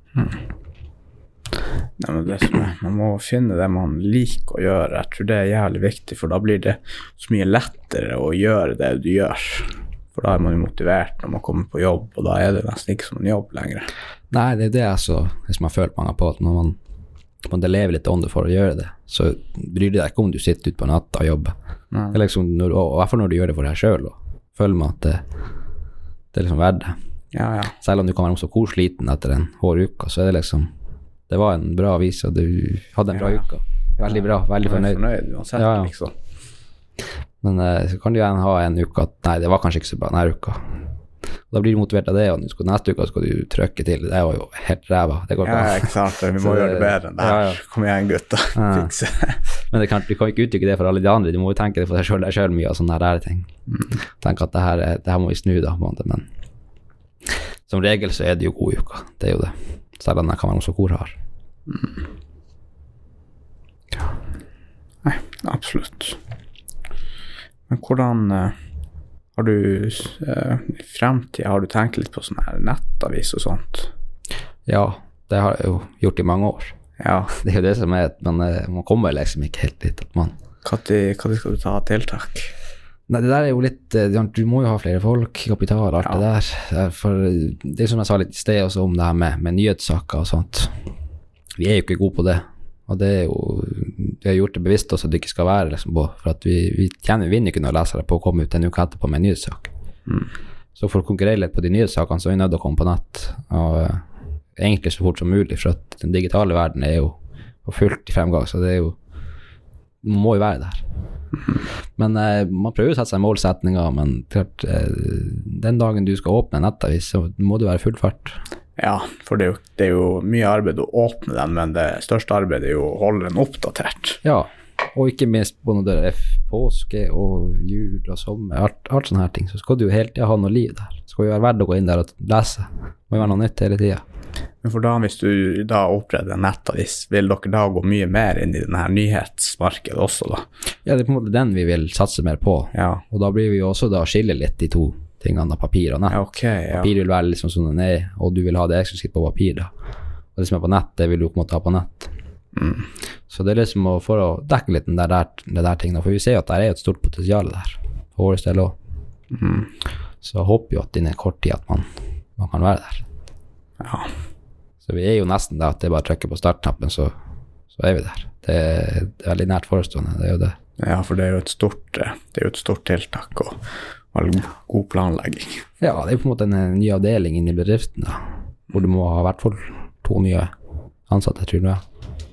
[SPEAKER 1] Nei, men det som er, man må finne det man liker å gjøre. Jeg tror det er jævlig viktig, for da blir det så mye lettere å gjøre det du gjør. For da er man jo motivert når man kommer på jobb, og da er det nesten ikke som en jobb lenger.
[SPEAKER 2] Nei, det er det som jeg har følt mange på, at når man lever litt ånde for å gjøre det, så bryr det deg ikke om du sitter ute på natta og jobber. Det er liksom, og i hvert fall når du gjør det for deg selv, og føler med at det er liksom verdt det.
[SPEAKER 1] Ja, ja.
[SPEAKER 2] Selv om du kan være så sliten etter en hård uke, så er det liksom, det var en bra vis, og du hadde en bra uke. Veldig bra, veldig fornøyd.
[SPEAKER 1] Uansett, liksom.
[SPEAKER 2] Men så kan du gjerne ha en uke at, nei, det var kanskje ikke så bra denne uka. Og da blir du motivert av det, og neste uke skal du trøkke til. Det var jo helt ræva. Det går
[SPEAKER 1] ja, ikke sant. Vi må gjøre det bedre enn det her. Ja. Kom igjen, gutter. Fikse.
[SPEAKER 2] Men du kan ikke uttrykke det for alle de andre. Du må jo tenke det for deg selv mye av sånne her ting. Tenk at det her må vi snu da, på en måte. Men som regel så er det jo god uka. Det er jo det. Selv om det kan være noe så god har.
[SPEAKER 1] Ja. Nei, absolutt. Men hvordan har du i fremtiden, har du tenkt litt på sånne her nettavis og sånt? Ja, det har jeg jo gjort i mange år. Ja. Det er jo det som er, men man kommer liksom ikke helt dit at man... Hva skal du ta tiltak? Nei, det der er jo litt, du må jo ha flere folk, kapital, alt det der. For det som jeg sa litt i sted også om det her med nyhetssaker og sånt. Vi er jo ikke gode på det. Og det er jo, vi har gjort det bevisst også at det ikke skal være liksom på, for at vi vinner ikke noe lesere på å komme ut en uke etterpå med en nyhetssak. Så for å konkurrere litt på de nyhetssakene så er vi nødt til å komme på nett, og egentlig så fort som mulig, for at den digitale verden er jo fullt i fremgang, så det er jo, man må jo være der. Men man prøver å sette seg målsetninger, men klart, den dagen du skal åpne en nettavis, så må du være full fart. Ja, for det er jo mye arbeid å åpne den, men det største arbeidet er jo å holde den oppdatert. Ja, og ikke minst på når det er påske og jul og sommer, alt sånne her ting, så skal du jo hele tiden ha noe liv der. Det skal jo være verdt å gå inn der og lese. Det må jo være noe nytt hele tiden. Men for da, hvis du da oppretter en nettavis, vil dere da gå mye mer inn i denne nyhetsmarkedet også da? Ja, det er på en måte den vi vil satse mer på. Ja. Og da blir vi jo også da skille litt de to tingene av papir og nett. Okay, ja. Papir vil være liksom sånn den er, og du vil ha det eksklusivt på papir da. Og det som er på nett, det vil du på en måte ha på nett.
[SPEAKER 2] Så det er liksom for å dekke litt det der tingene, for vi ser at det er et stort potensial der, for vår del også. Så jeg håper jo at innen kort tid at man kan være der.
[SPEAKER 1] Ja.
[SPEAKER 2] Så vi er jo nesten der at det er bare å trykke på startknappen, så er vi der. Det er veldig nært forestående, det er jo det.
[SPEAKER 1] Ja, for det er jo et stort tiltak og veldig god planlegging.
[SPEAKER 2] Ja, det er på en måte en ny avdeling inn i bedriften da, hvor du må ha i hvert fall 2 nye ansatte, tror jeg.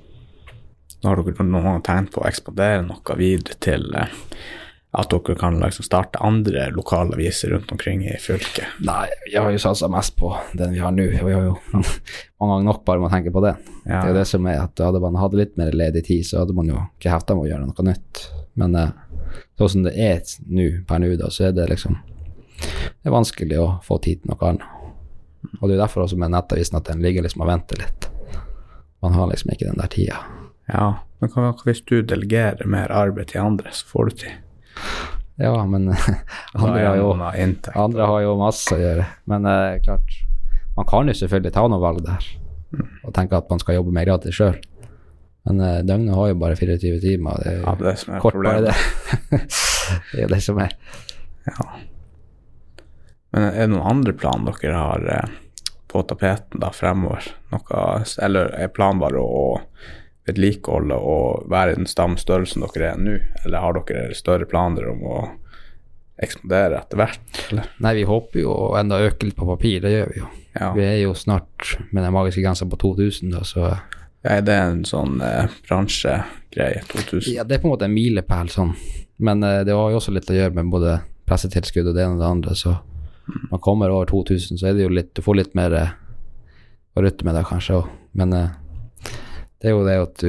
[SPEAKER 1] Da har dere noen gang tenkt på å ekspandere noe videre til at dere kan liksom starte andre lokale aviser rundt omkring i fylket?
[SPEAKER 2] Nei, vi har jo satset mest på den vi har nå. Vi har jo mange ganger nok bare med å tenke på det. Ja. Det er jo det som er at hadde man hatt litt mer ledig tid, så hadde man jo ikke heftet med å gjøre noe nytt. Men sånn som det er nå, per nå da, så er det liksom det er vanskelig å få tid til noe annet. Og det er jo derfor også med nettavisen at den ligger liksom og venter litt. Man har liksom ikke den der tida.
[SPEAKER 1] Ja, men hvis du delegerer mer arbeid til andre, så får du tid.
[SPEAKER 2] Ja, men andre har jo masse å gjøre. Men klart, man kan jo selvfølgelig ta noen valg der, og tenke at man skal jobbe mer gratis selv. Men døgnet har jo bare 24 timer, det er,
[SPEAKER 1] det som er
[SPEAKER 2] kort
[SPEAKER 1] problemet.
[SPEAKER 2] Bare det. Det er det som er.
[SPEAKER 1] Ja. Men er det noen andre plan dere har på tapeten da fremover? Eller er planen bare å vedlikeholde og være i den størrelsen dere er nå, eller har dere større planer om å ekspandere etter hvert? Eller?
[SPEAKER 2] Nei, vi håper jo å enda øke litt på papir, det gjør vi jo. Ja. Vi er jo snart med den magiske grensen på 2000 da, så...
[SPEAKER 1] Ja, er det en sånn bransjegreie, 2000? Ja,
[SPEAKER 2] det er på en måte en milepæl sånn, men det har jo også litt å gjøre med både pressetilskudd og det ene og det andre, så man kommer over 2000, så er det jo litt, du får litt mer å rutte med det kanskje også, men det er jo det at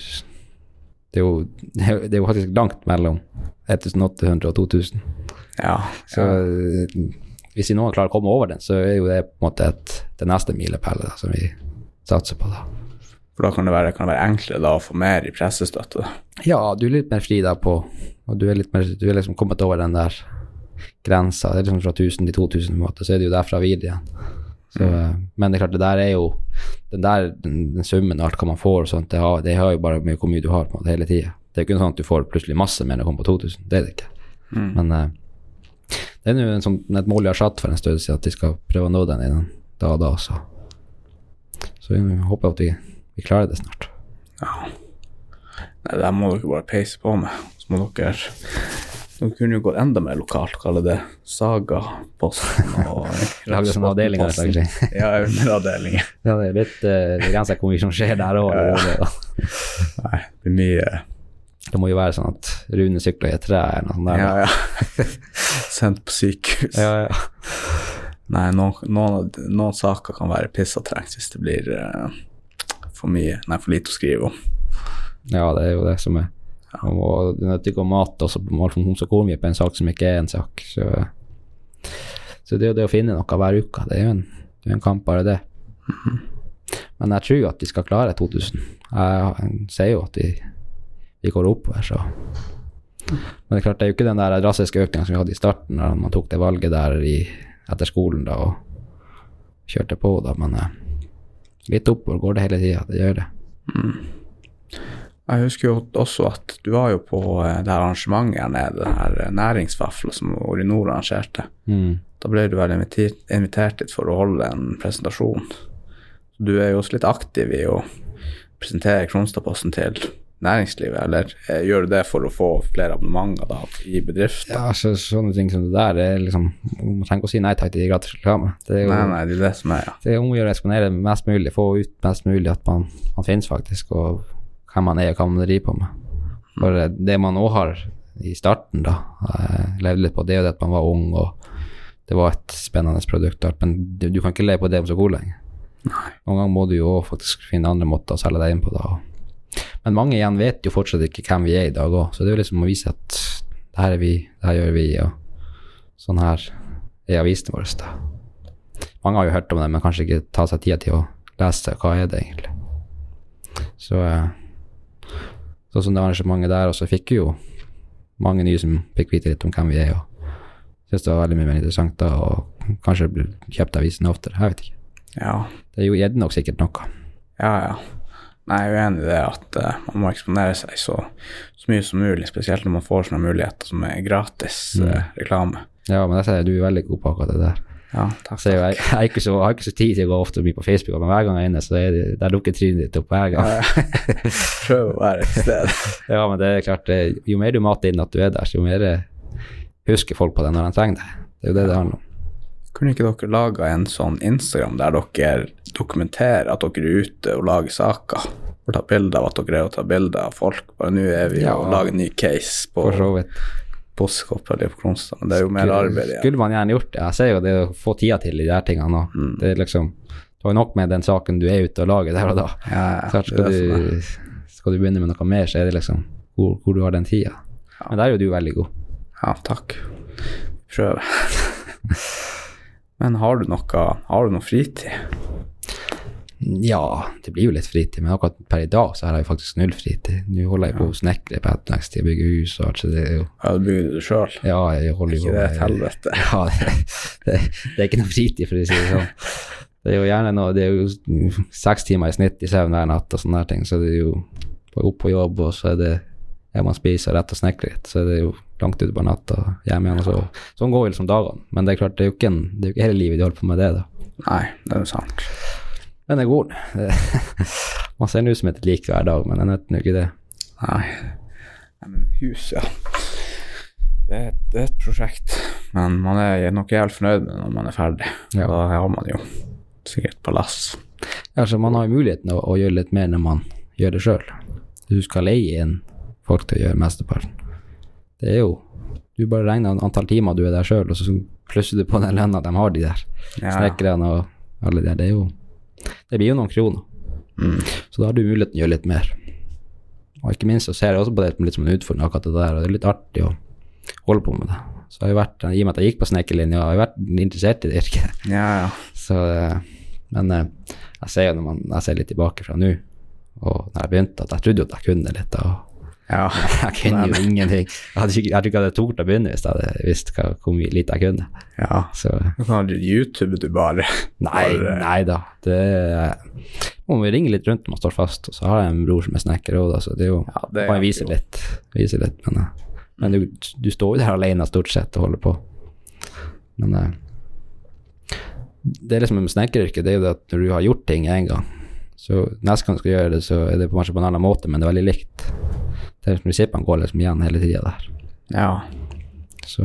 [SPEAKER 2] det er jo faktisk langt mellom 1800 og 2000. Ja. Så hvis noen klarer å komme over den, så er jo det på en måte det neste milepælet som vi satser på da.
[SPEAKER 1] For da kan det være enklere da å få mer i pressestøtte da?
[SPEAKER 2] Ja, du er litt mer fri der på, og du er liksom kommet over den der grensa, det er liksom fra 1000 til 2000 på en måte, så er det jo derfra videre igjen. Så, men det er klart, det der er jo den summen og alt hva man får og sånt, det har jo bare med hvor mye du har på en måte hele tiden. Det er jo ikke sånn at du får plutselig masse mer når du kommer på 2000, det er det ikke. Men det er jo et mål jeg har satt for en stund siden, at de skal prøve å nå den innen da og da, så vi håper at vi klarer det snart.
[SPEAKER 1] Ja. Nei, der må dere bare peise på med, så må dere kunne jo gått enda mer lokalt, kalle det Saga-posten og
[SPEAKER 2] lage sånne avdelinger.
[SPEAKER 1] Ja, mer avdelinger.
[SPEAKER 2] Ja, det er litt begrenset hvor mye som skjer der også.
[SPEAKER 1] Nei, det blir mye.
[SPEAKER 2] Det må jo være sånn at Rune sykler i et tre eller noe sånt der.
[SPEAKER 1] Ja. Sendt på sykehus.
[SPEAKER 2] Ja.
[SPEAKER 1] Nei, noen saker kan være pissatrengt hvis det blir for lite å skrive om. Ja,
[SPEAKER 2] det er jo det som er. Og det er ikke å mate også så kommer vi på en sak som ikke er en sak, så det er jo det å finne noe hver uke, det er jo en kamp bare det. Men jeg tror at vi skal klare 2000. Jeg ser jo at vi går oppover, så men det er klart, det er jo ikke den der drastiske økningen som vi hadde i starten når man tok det valget der etter skolen da, og kjørte på da, men litt oppover går det hele tiden, det gjør det.
[SPEAKER 1] Jeg husker jo også at du var jo på det her arrangementet her nede, det her næringsvaffel som Orinor arrangerte. Da ble du vel invitert dit for å holde en presentasjon. Så du er jo også litt aktiv i å presentere Kronstadposten til næringslivet, eller gjør du det for å få flere abonnementer da, i bedriften?
[SPEAKER 2] Ja, sånne ting som det der er liksom, man trenger ikke å si nei takk til gratis reklame. Det er jo,
[SPEAKER 1] nei, det er det som er, ja.
[SPEAKER 2] Det er om å gjøre å eksponere mest mulig, få ut mest mulig at man finnes faktisk, og hva man er og hva man driver på med. For det man også har i starten da, levde litt på, det er jo det at man var ung, og det var et spennende produkt, men du kan ikke leve på det om så god lenge. Noen ganger må du jo faktisk finne andre måter å selge deg inn på da. Men mange igjen vet jo fortsatt ikke hvem vi er i dag også, så det er jo liksom å vise at det her er vi, det her gjør vi, og sånn her er avisen vår da. Mange har jo hørt om det, men kanskje ikke ta seg tid til å lese hva er det egentlig. Så som det arrangementet der, og så fikk jo mange nye som fikk vite litt om hvem vi er, og synes det var veldig mye mer interessant da, og kanskje kjøpt avisen oftere, jeg vet ikke.
[SPEAKER 1] Ja.
[SPEAKER 2] Det er jo gjerne nok sikkert noe.
[SPEAKER 1] Ja. Nei, jeg er enig i det at man må eksponere seg så mye som mulig, spesielt når man får sånne muligheter som er gratis reklame.
[SPEAKER 2] Ja, men jeg sier du er veldig god på akkurat det der.
[SPEAKER 1] Ja, takk.
[SPEAKER 2] Så jeg har ikke så tid til å gå ofte mye på Facebook, men hver gang jeg er inne, så er det, der dukker trynet ditt opp hver gang.
[SPEAKER 1] Prøv å være et sted.
[SPEAKER 2] Ja, men det er klart, jo mer du mater inn at du er der, så jo mer husker folk på det når de trenger det. Det er jo det det handler om.
[SPEAKER 1] Kunne ikke dere lage en sånn Instagram der dere dokumenterer at dere er ute og lager saker? Og ta bilder av at dere er og ta bilder av folk. Bare nå er vi og lager en ny case på Postkopp eller på Kronstad, men det er jo mer arbeid igjen. Skulle
[SPEAKER 2] man gjerne gjort det. Jeg ser jo det å få tida til de der tingene nå. Det er liksom, du har jo nok med den saken du er ute og lager der og da.
[SPEAKER 1] Ja,
[SPEAKER 2] skal du begynne med noe mer, så er det liksom hvor du har den tida. Ja. Men der er jo du veldig god.
[SPEAKER 1] Ja, takk. Prøv. Men har du noe fritid?
[SPEAKER 2] Ja, det blir jo litt fritid, men akkurat per i dag så har jeg faktisk null fritid. Nå holder jeg på å snekre på etternext, jeg bygger hus og alt, så det er jo...
[SPEAKER 1] Ja, du bygger det selv?
[SPEAKER 2] Ja, jeg holder jo...
[SPEAKER 1] Ikke det et helvete?
[SPEAKER 2] Ja, det er ikke noe fritid, for å si det sånn. Det er jo gjerne noe, det er jo 6 timer i snitt i søvn hver natt og sånne der ting, så det er jo opp på jobb, og så er det, man spiser rett og snekrer litt, så er det jo langt ute på natt og hjemme igjen, og så. Sånn går jo liksom dagene, men det er klart, det er jo ikke hele livet de holder på med det da.
[SPEAKER 1] Nei, det er jo sant.
[SPEAKER 2] Den er god. Man ser den ut som et lik hver dag, men den er jo ikke det.
[SPEAKER 1] Nei, men hus, ja. Det er et prosjekt, men man er nok helt fornøyd med når man er ferdig. Ja. Da har man jo sikkert palass.
[SPEAKER 2] Ja, så man har jo muligheten å gjøre litt mer når man gjør det selv. Du skal leie inn folk til å gjøre mesteparten. Det er jo, du bare regner antall timer du er der selv, og så plusser du på den lønna de har de der. Ja. Snekkerne og alle der, det blir jo noen kroner. Så da har du muligheten å gjøre litt mer. Og ikke minst så ser jeg også på det litt som en utfordring akkurat det der, og det er litt artig å holde på med det. Så jeg har jo vært, i og med at jeg gikk på snekkerlinja, jeg har vært interessert i det yrket.
[SPEAKER 1] Ja. Så,
[SPEAKER 2] men jeg ser jo når jeg ser litt tilbake fra nå, og når jeg begynte at jeg trodde at jeg kunne litt, og jeg kunne jo ingenting. Jeg tror ikke jeg hadde tort å begynne hvis jeg hadde visst hvor mye lite jeg kunne.
[SPEAKER 1] Ja, så du kan ha YouTube du bare.
[SPEAKER 2] Nei da. Det må vi ringe litt rundt når man står fast, og så har jeg en bror som er snekker også, så det er jo, bare vise litt, men du står jo der alene stort sett og holder på. Men det er liksom med snekkeryrket, det er jo det at når du har gjort ting en gang, så neste gang du skal gjøre det, så er det kanskje på en annen måte, men det er veldig likt. Det er prinsippene går liksom igjen hele tiden der. Ja. Så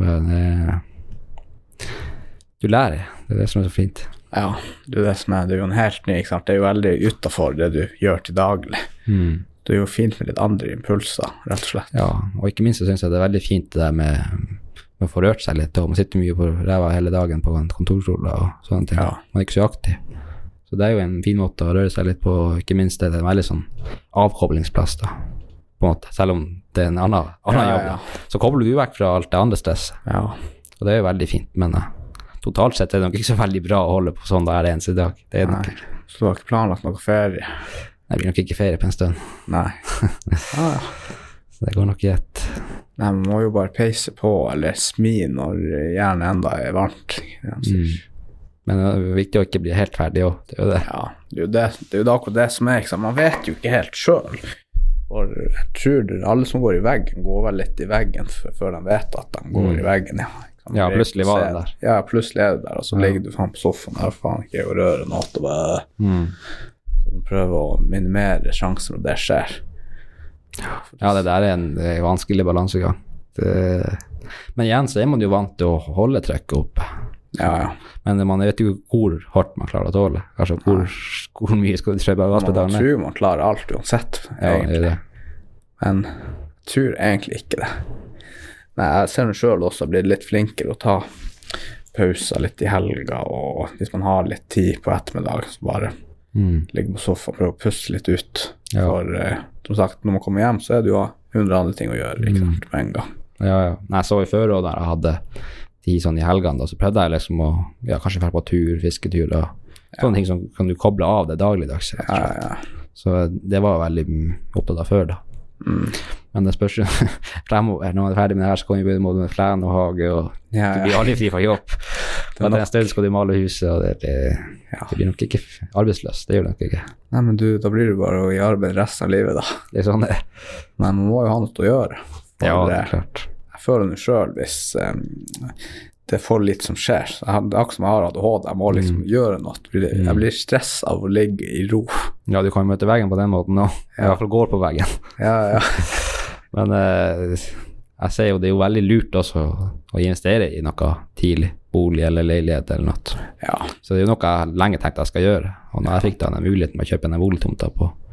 [SPEAKER 2] du lærer, det er det som er så fint.
[SPEAKER 1] Ja, det er jo en helt ny, ikke sant? Det er jo veldig utenfor det du gjør til daglig. Det er jo fint med litt andre impulser, rett og slett. Ja,
[SPEAKER 2] og ikke minst så synes jeg det er veldig fint det der med å få rørt seg litt, og man sitter mye på ræva hele dagen på en kontorstol og sånne ting. Ja. Man er ikke så aktiv. Så det er jo en fin måte å røre seg litt på, ikke minst det er en veldig sånn avkoblingsplass da. På en måte, selv om det er en annen jobb, så kobler du vekk fra alt det andre stresset. Ja. Og det er jo veldig fint, men totalt sett er det nok ikke så veldig bra å holde på sånn der eneste dag. Det er nok ikke.
[SPEAKER 1] Så du har ikke planlagt noe ferie?
[SPEAKER 2] Det blir nok ikke ferie på en stund.
[SPEAKER 1] Nei.
[SPEAKER 2] Så det går nok i ett.
[SPEAKER 1] Nei, man må jo bare peise på, eller smi når hjernen enda er varmt.
[SPEAKER 2] Men det er viktig å ikke bli helt ferdig også, det er jo det.
[SPEAKER 1] Ja, det er jo akkurat det som er, ikke sant? Man vet jo ikke helt selv. For jeg tror alle som går i veggen går vel litt i veggen før de vet at de går i veggen,
[SPEAKER 2] Ja, plutselig var det der.
[SPEAKER 1] Ja, plutselig er det der, og så ligger du faen på sofaen der, faen ikke å røre noe, og bare så du prøver å minimere sjansen når det skjer.
[SPEAKER 2] Ja, det der er en vanskelig balansegang. Men igjen så er man jo vant til å holde trykket oppe.
[SPEAKER 1] Ja.
[SPEAKER 2] Men man vet jo hvor hardt man klarer å tåle. Altså hvor mye skal du trøve av gasspedalet?
[SPEAKER 1] Man tror man klarer alt uansett, egentlig. Men jeg tror egentlig ikke det. Nei, jeg ser meg selv også bli litt flinkere å ta pauser litt i helga, og hvis man har litt tid på ettermiddag, så bare ligge på sofaen og prøve å puste litt ut. For som sagt, når man kommer hjem, så er det jo 100 andre ting å gjøre, ikke sant, på en gang.
[SPEAKER 2] Ja. Nei, jeg så i før og der jeg hadde tid sånn i helgene, da, så prøvde jeg liksom å kanskje være på tur, fisketur og sånne ting som kan du koble av det dagligdags. Så det var veldig opptatt av før da. Men det spørs jo fremover, når man er ferdig med det her, så kan vi begynne med flen og hage, og du blir aldri fri fra jobb. Etter en stund skal du male huset, og det blir nok ikke arbeidsløs, det gjør det nok ikke.
[SPEAKER 1] Nei, men da blir du bare i arbeid resten av livet da.
[SPEAKER 2] Det sånn det.
[SPEAKER 1] Men man må jo ha noe å gjøre.
[SPEAKER 2] Ja, det klart.
[SPEAKER 1] Jeg føler det selv hvis det er for litt som skjer. Det er akkurat som jeg har ADHD, jeg må liksom gjøre noe. Jeg blir stresset av å ligge i ro.
[SPEAKER 2] Ja, du kan jo møte veggen på den måten nå. I hvert fall går på veggen.
[SPEAKER 1] Ja.
[SPEAKER 2] Men jeg ser jo det er jo veldig lurt også å investere i noe tidlig, bolig eller leilighet eller noe.
[SPEAKER 1] Ja.
[SPEAKER 2] Så det er jo noe jeg lenge tenkte jeg skal gjøre. Og når jeg fikk da den muligheten med å kjøpe en boligtomta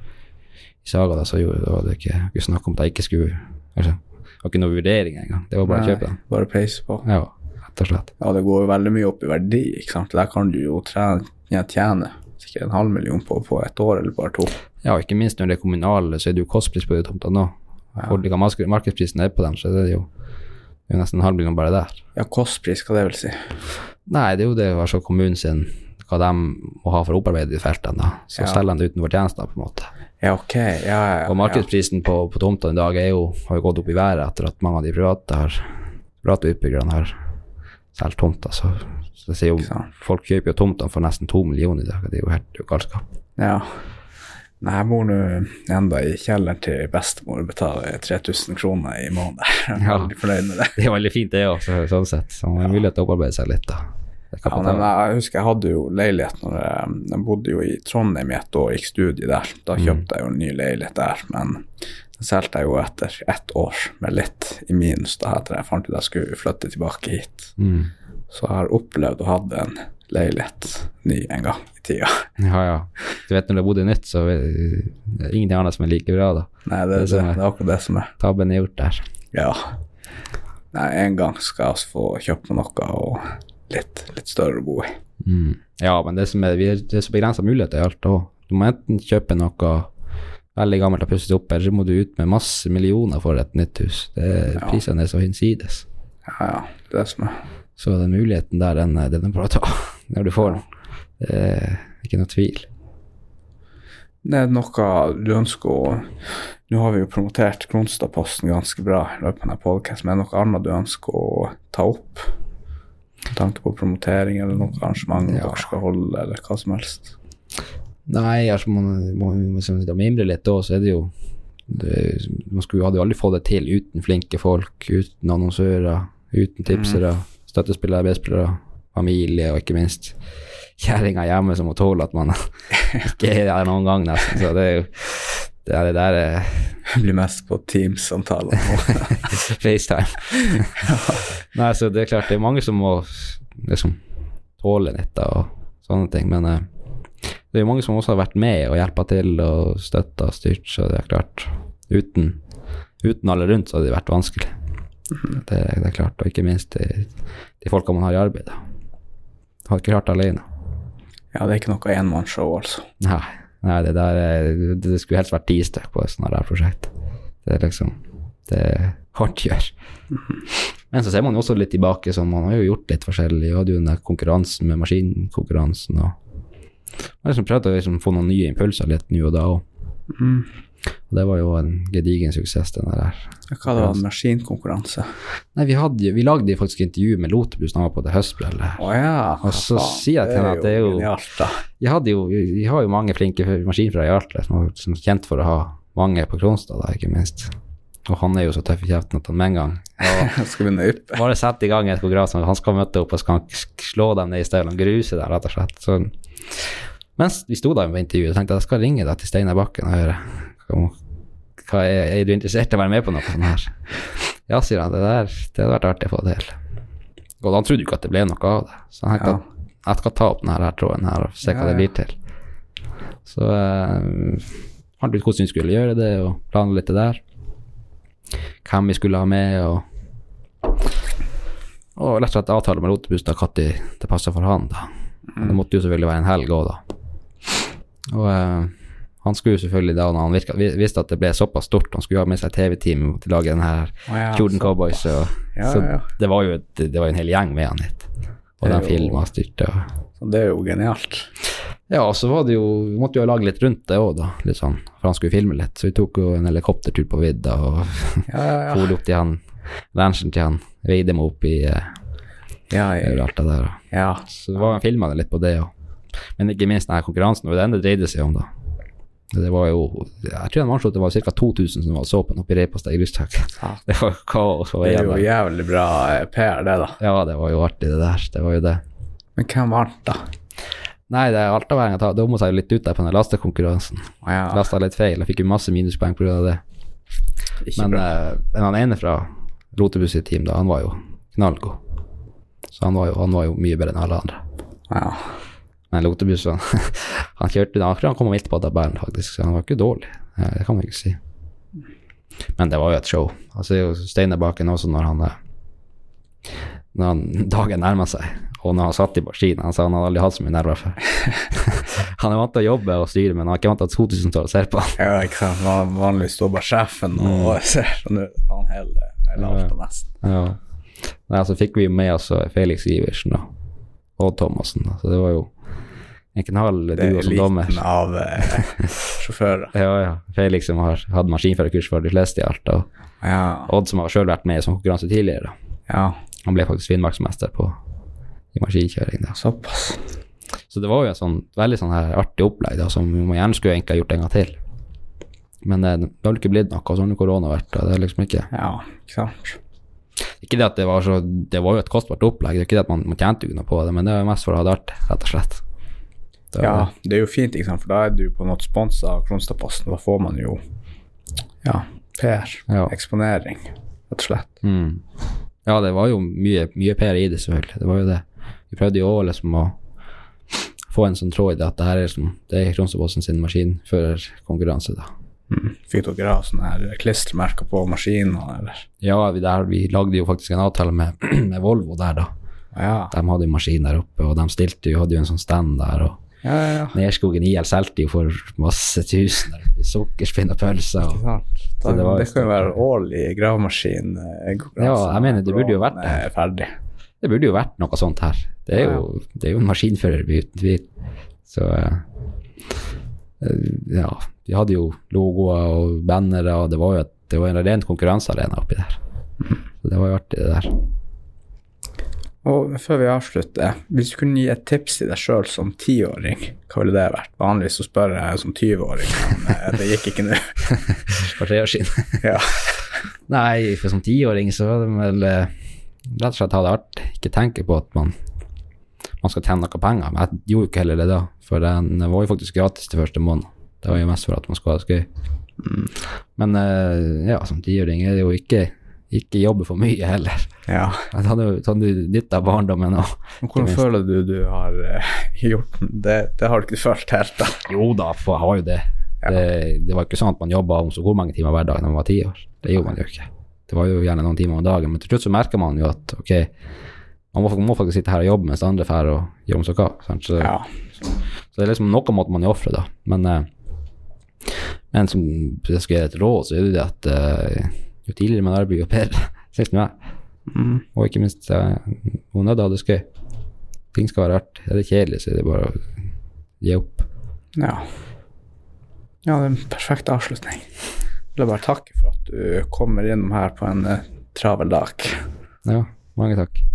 [SPEAKER 2] i Saga, da, så var det ikke snakk om at jeg ikke skulle, det var ikke noe vurdering engang. Det var bare å kjøpe den.
[SPEAKER 1] Bare peise på.
[SPEAKER 2] Ja, rett og slett.
[SPEAKER 1] Ja, det går jo veldig mye opp i verdi, ikke sant? Der kan du jo tjene sikkert 500 000 på et år eller bare 2.
[SPEAKER 2] Ja, ikke minst når det er kommunale, så er det jo kostpris på de tomta nå. Og de markedsprisen er på dem, så det er jo nesten 500 000 bare der. Ja, kostpris, hva det vil si? Nei, det er jo det altså kommunen sin, hva de må ha for å opparbeide de feltene da. Så selger de det utenfor tjenester på en måte. Ja, ok. Ja. Og markedsprisen på tomta i dag har jo gått opp i været etter at mange av de private utbyggerne har selv tomta, så det sier jo, folk kjøper jo tomta for nesten 2 millioner i dag, det er jo helt galskap. Ja. Nei, jeg bor nå enda i kjelleren til bestemor og betaler 3000 kroner i måneden. Jeg er veldig fornøyd med det. Det er veldig fint det også, sånn sett. Så man har mulighet til å opparbeide seg litt da. Ja, men jeg husker jeg hadde jo leilighet når jeg bodde jo i Trondheim i et år, gikk studie der. Da kjøpte jeg jo en ny leilighet der, men den selte jeg jo etter 1 år med litt i minus da, etter jeg fant ut at jeg skulle flytte tilbake hit. Så jeg har opplevd å ha en leilighet ny en gang i tida. Ja. Du vet, når du har bodd i nytt, så er det ingenting annet som er like bra da. Nei, det er akkurat det som er. Tabben er gjort der. Ja. Nei, en gang skal jeg også få kjøpt noe og litt større å bo i. Ja, men det er så begrenset mulighet i alt. Du må enten kjøpe noe veldig gammelt og pusset opp, eller så må du ut med masse millioner for et nytt hus. Prisene er så hinsides. Ja, det er det som er. Så den muligheten der, den er bare å ta når du får den. Det er ikke noe tvil. Det er noe du ønsker å... Nå har vi jo promotert Kronstadposten ganske bra i løpet av denne podcasten, men er det noe annet du ønsker å ta opp? Med tanke på promotering eller noe arrangement dere skal holde, eller hva som helst? Nei, altså man må mimre litt da, så er det jo... Man hadde jo aldri fått det til uten flinke folk, uten annonsører, uten tipsere, støttespillere, arbeidsspillere, familie og ikke minst kjæringer hjemme som må tåle at man ikke er der noen gang nesten. Så det er jo det der blir mest på Teams-samtaler. FaceTime. Nei, så det er klart, det er mange som må liksom tåle litt og sånne ting, men det er jo mange som også har vært med og hjulpet til og støttet og styrt, så det er klart, uten alle rundt så hadde det vært vanskelig. Det er klart, og ikke minst de folka man har i arbeid. Det har ikke klart alene. Ja, det er ikke noe enmannsshow, altså. Nei, det skulle helst vært 10 stykk på et sånt her prosjekt. Det er liksom, det er hardt gjør. Men så ser man jo også litt tilbake, så man har jo gjort litt forskjellig. Vi hadde jo den der konkurransen med maskinkonkurransen, og man har liksom prøvd å liksom få noen nye impulser litt nå og da også. Og det var jo en gedigen suksess, den der. Hva det var en maskinkonkurranse? Nei, vi lagde faktisk intervju med Lotepus når han var på det høstbrellet. Og så sier jeg til henne at det er jo... Genialt, da. Vi har jo mange flinke maskinfrere i Hjartlet, som er kjent for å ha mange på Kronstad, da, ikke minst. Og han er jo så tøff i kjeften at han med en gang skal begynne å yppe. Bare sette i gang et konkurranse, han skal møte opp og skal slå dem ned i stedet, han gruser der, rett og slett. Så, mens vi stod der med intervjuet, tenkte jeg skal ringe da til Steinar Bakken og høre er du interessert i å være med på noe sånn her? Ja, sier han, det hadde vært artig å få det til. Og han trodde jo ikke at det ble noe av det. Så han tenkte at jeg skal ta opp denne tråden her og se hva det blir til. Så han ut hvordan vi skulle gjøre det og planle litt det der. Hvem vi skulle ha med og rett og slett avtale med Lotepus da Katti det passet for han da. Det måtte jo selvfølgelig være en helg også da. Og han skulle jo selvfølgelig da, når han visste at det ble såpass stort, han skulle ha med seg TV-team til å lage den her Jordan Cowboys, så det var jo en hel gjeng med han hit, og den filmen han styrte. Så det er jo genialt. Ja, og så var det jo, vi måtte jo lage litt rundt det også da, litt sånn, for han skulle filme litt, så vi tok jo en helikoptertur på vidda, og for opp til han, ranchen til han, veide meg opp i
[SPEAKER 1] Ja,
[SPEAKER 2] Det er jo alt det der.
[SPEAKER 1] ja.
[SPEAKER 2] Så det var en film av det litt på det, men ikke minst denne konkurransen, og det enda dreide seg om da. Det var jo, jeg tror det var ca. 2000 som var så på oppe i Reipastad i grustak.
[SPEAKER 1] Ja.
[SPEAKER 2] Det var kaos.
[SPEAKER 1] Det er jo jævlig bra PR det da.
[SPEAKER 2] Ja, det var jo artig det der, det var jo det.
[SPEAKER 1] Men hvem vant da?
[SPEAKER 2] Nei, det er alt av veien, det må seg litt ut der på den lastekonkurransen.
[SPEAKER 1] Ja.
[SPEAKER 2] Lastet litt feil, jeg fikk jo masse minuspoeng på grunn av det.
[SPEAKER 1] Ikke
[SPEAKER 2] Men
[SPEAKER 1] bra.
[SPEAKER 2] han ene fra Rotebuss i team da, han var jo knallgod. Så han var jo mye bedre enn alle andre.
[SPEAKER 1] Ja.
[SPEAKER 2] Men Rotebuss, han kjørte, han kom midt på tabellen faktisk, så han var ikke dårlig. Det kan man ikke si. Men det var jo et show. Altså, Steinar Bakken også når dagen nærmet seg, og når han satt i maskinen, han sa han hadde aldri hatt så mye nerver før. Han er vant til å jobbe og styre, men han har ikke vant til at 2000 år ser på han.
[SPEAKER 1] Ja, ikke sant. Vanligvis står bare sjefen og ser sånn ut. Han hele alt og nesten.
[SPEAKER 2] Ja. Nei, så fikk vi jo med oss Felix Iversen og Thomasen, da. Så det var jo en knall duo som dommer.
[SPEAKER 1] Det er eliten av sjåfører.
[SPEAKER 2] Ja. Felix som har hatt maskinførerkurs for de fleste i alt, og
[SPEAKER 1] Ja.
[SPEAKER 2] Odd som har selv vært med i sånn konkurranse tidligere.
[SPEAKER 1] Ja,
[SPEAKER 2] Han ble faktisk Finnmarksmester i maskinkjøring da.
[SPEAKER 1] såpass.
[SPEAKER 2] Så det var jo en veldig sånn her artig opplegg da, som vi gjerne skulle egentlig ha gjort en gang til. Men det har vel ikke blitt noe, sånn korona vært, og det er liksom ikke.
[SPEAKER 1] Ja, ikke sant.
[SPEAKER 2] Ikke det at det var jo et kostbart opplegg, det er ikke det at man tjente jo noe på det, men det var mest for å ha det artig, rett og slett.
[SPEAKER 1] Ja, det er jo fint, ikke sant, for da er du på en måte sponset av Kronstadposten, da får man jo, PR, eksponering, rett og slett.
[SPEAKER 2] Ja, det var jo mye PR i det selvfølgelig, det var jo det. Vi prøvde jo liksom å få en sånn tråd i det, at det her det er Kronstadposten sin maskinførerkonkurranse da.
[SPEAKER 1] Fikk dere ha sånne her klistermerker på maskinen, eller?
[SPEAKER 2] Ja, vi lagde jo faktisk en avtale med Volvo der da.
[SPEAKER 1] Ja.
[SPEAKER 2] De hadde jo maskin der oppe, og de hadde jo en sånn stand der, og Nerskogen IL selte jo for masse tusener, sukkerspinn og pølser.
[SPEAKER 1] Det kan jo være årlig gravemaskin.
[SPEAKER 2] Ja, jeg mener det burde jo vært det.
[SPEAKER 1] Ferdig.
[SPEAKER 2] Det burde jo vært noe sånt her. Det er jo en maskinfører uten tvil. Så de hadde jo logoer og bannere, og det var jo en rent konkurransearena oppi der. Så det var jo artig det der.
[SPEAKER 1] Og før vi avslutter, hvis du kunne gi et tips til deg selv som 10-åring, hva ville det vært? Vanligvis så spør jeg som 20-åring, men det gikk ikke nå.
[SPEAKER 2] For 3 år siden.
[SPEAKER 1] Ja.
[SPEAKER 2] Nei, for som 10-åring så var det vel rett og slett ha det artig. Ikke tenke på at man skal tjene noe penger, men jeg gjorde jo ikke heller det da, for den var jo faktisk gratis til første måned. Det var jo mest for at man skulle ha det skøy. Men som 10-åring er det jo ikke jobbe for mye heller.
[SPEAKER 1] Ja.
[SPEAKER 2] Jeg hadde jo nytt av barndommen.
[SPEAKER 1] Hvordan føler du har gjort det? Det har du ikke følt helt da?
[SPEAKER 2] Jo da, for jeg har jo det. Ja. Det var ikke sånn at man jobbet om så hvor mange timer hver dag når man var 10 år. Det gjorde man jo ikke. Det var jo gjerne noen timer om dagen, men til slutt så merker man jo at ok, man må faktisk sitte her og jobbe mens andre fer og gjøre om så hva. Så det er liksom noe måte man jo offrer da. Men som jeg skal gi et råd, så er det at jo tidligere man arbeider, jo bedre. Synes du meg? Og ikke minst hun nødde hadde skøy. Ting skal være artig. Er det kjedelig, så er det bare å gi opp.
[SPEAKER 1] Ja, det er en perfekt avslutning. Jeg vil bare takke for at du kommer innom her på en travel dag.
[SPEAKER 2] Ja, mange takk.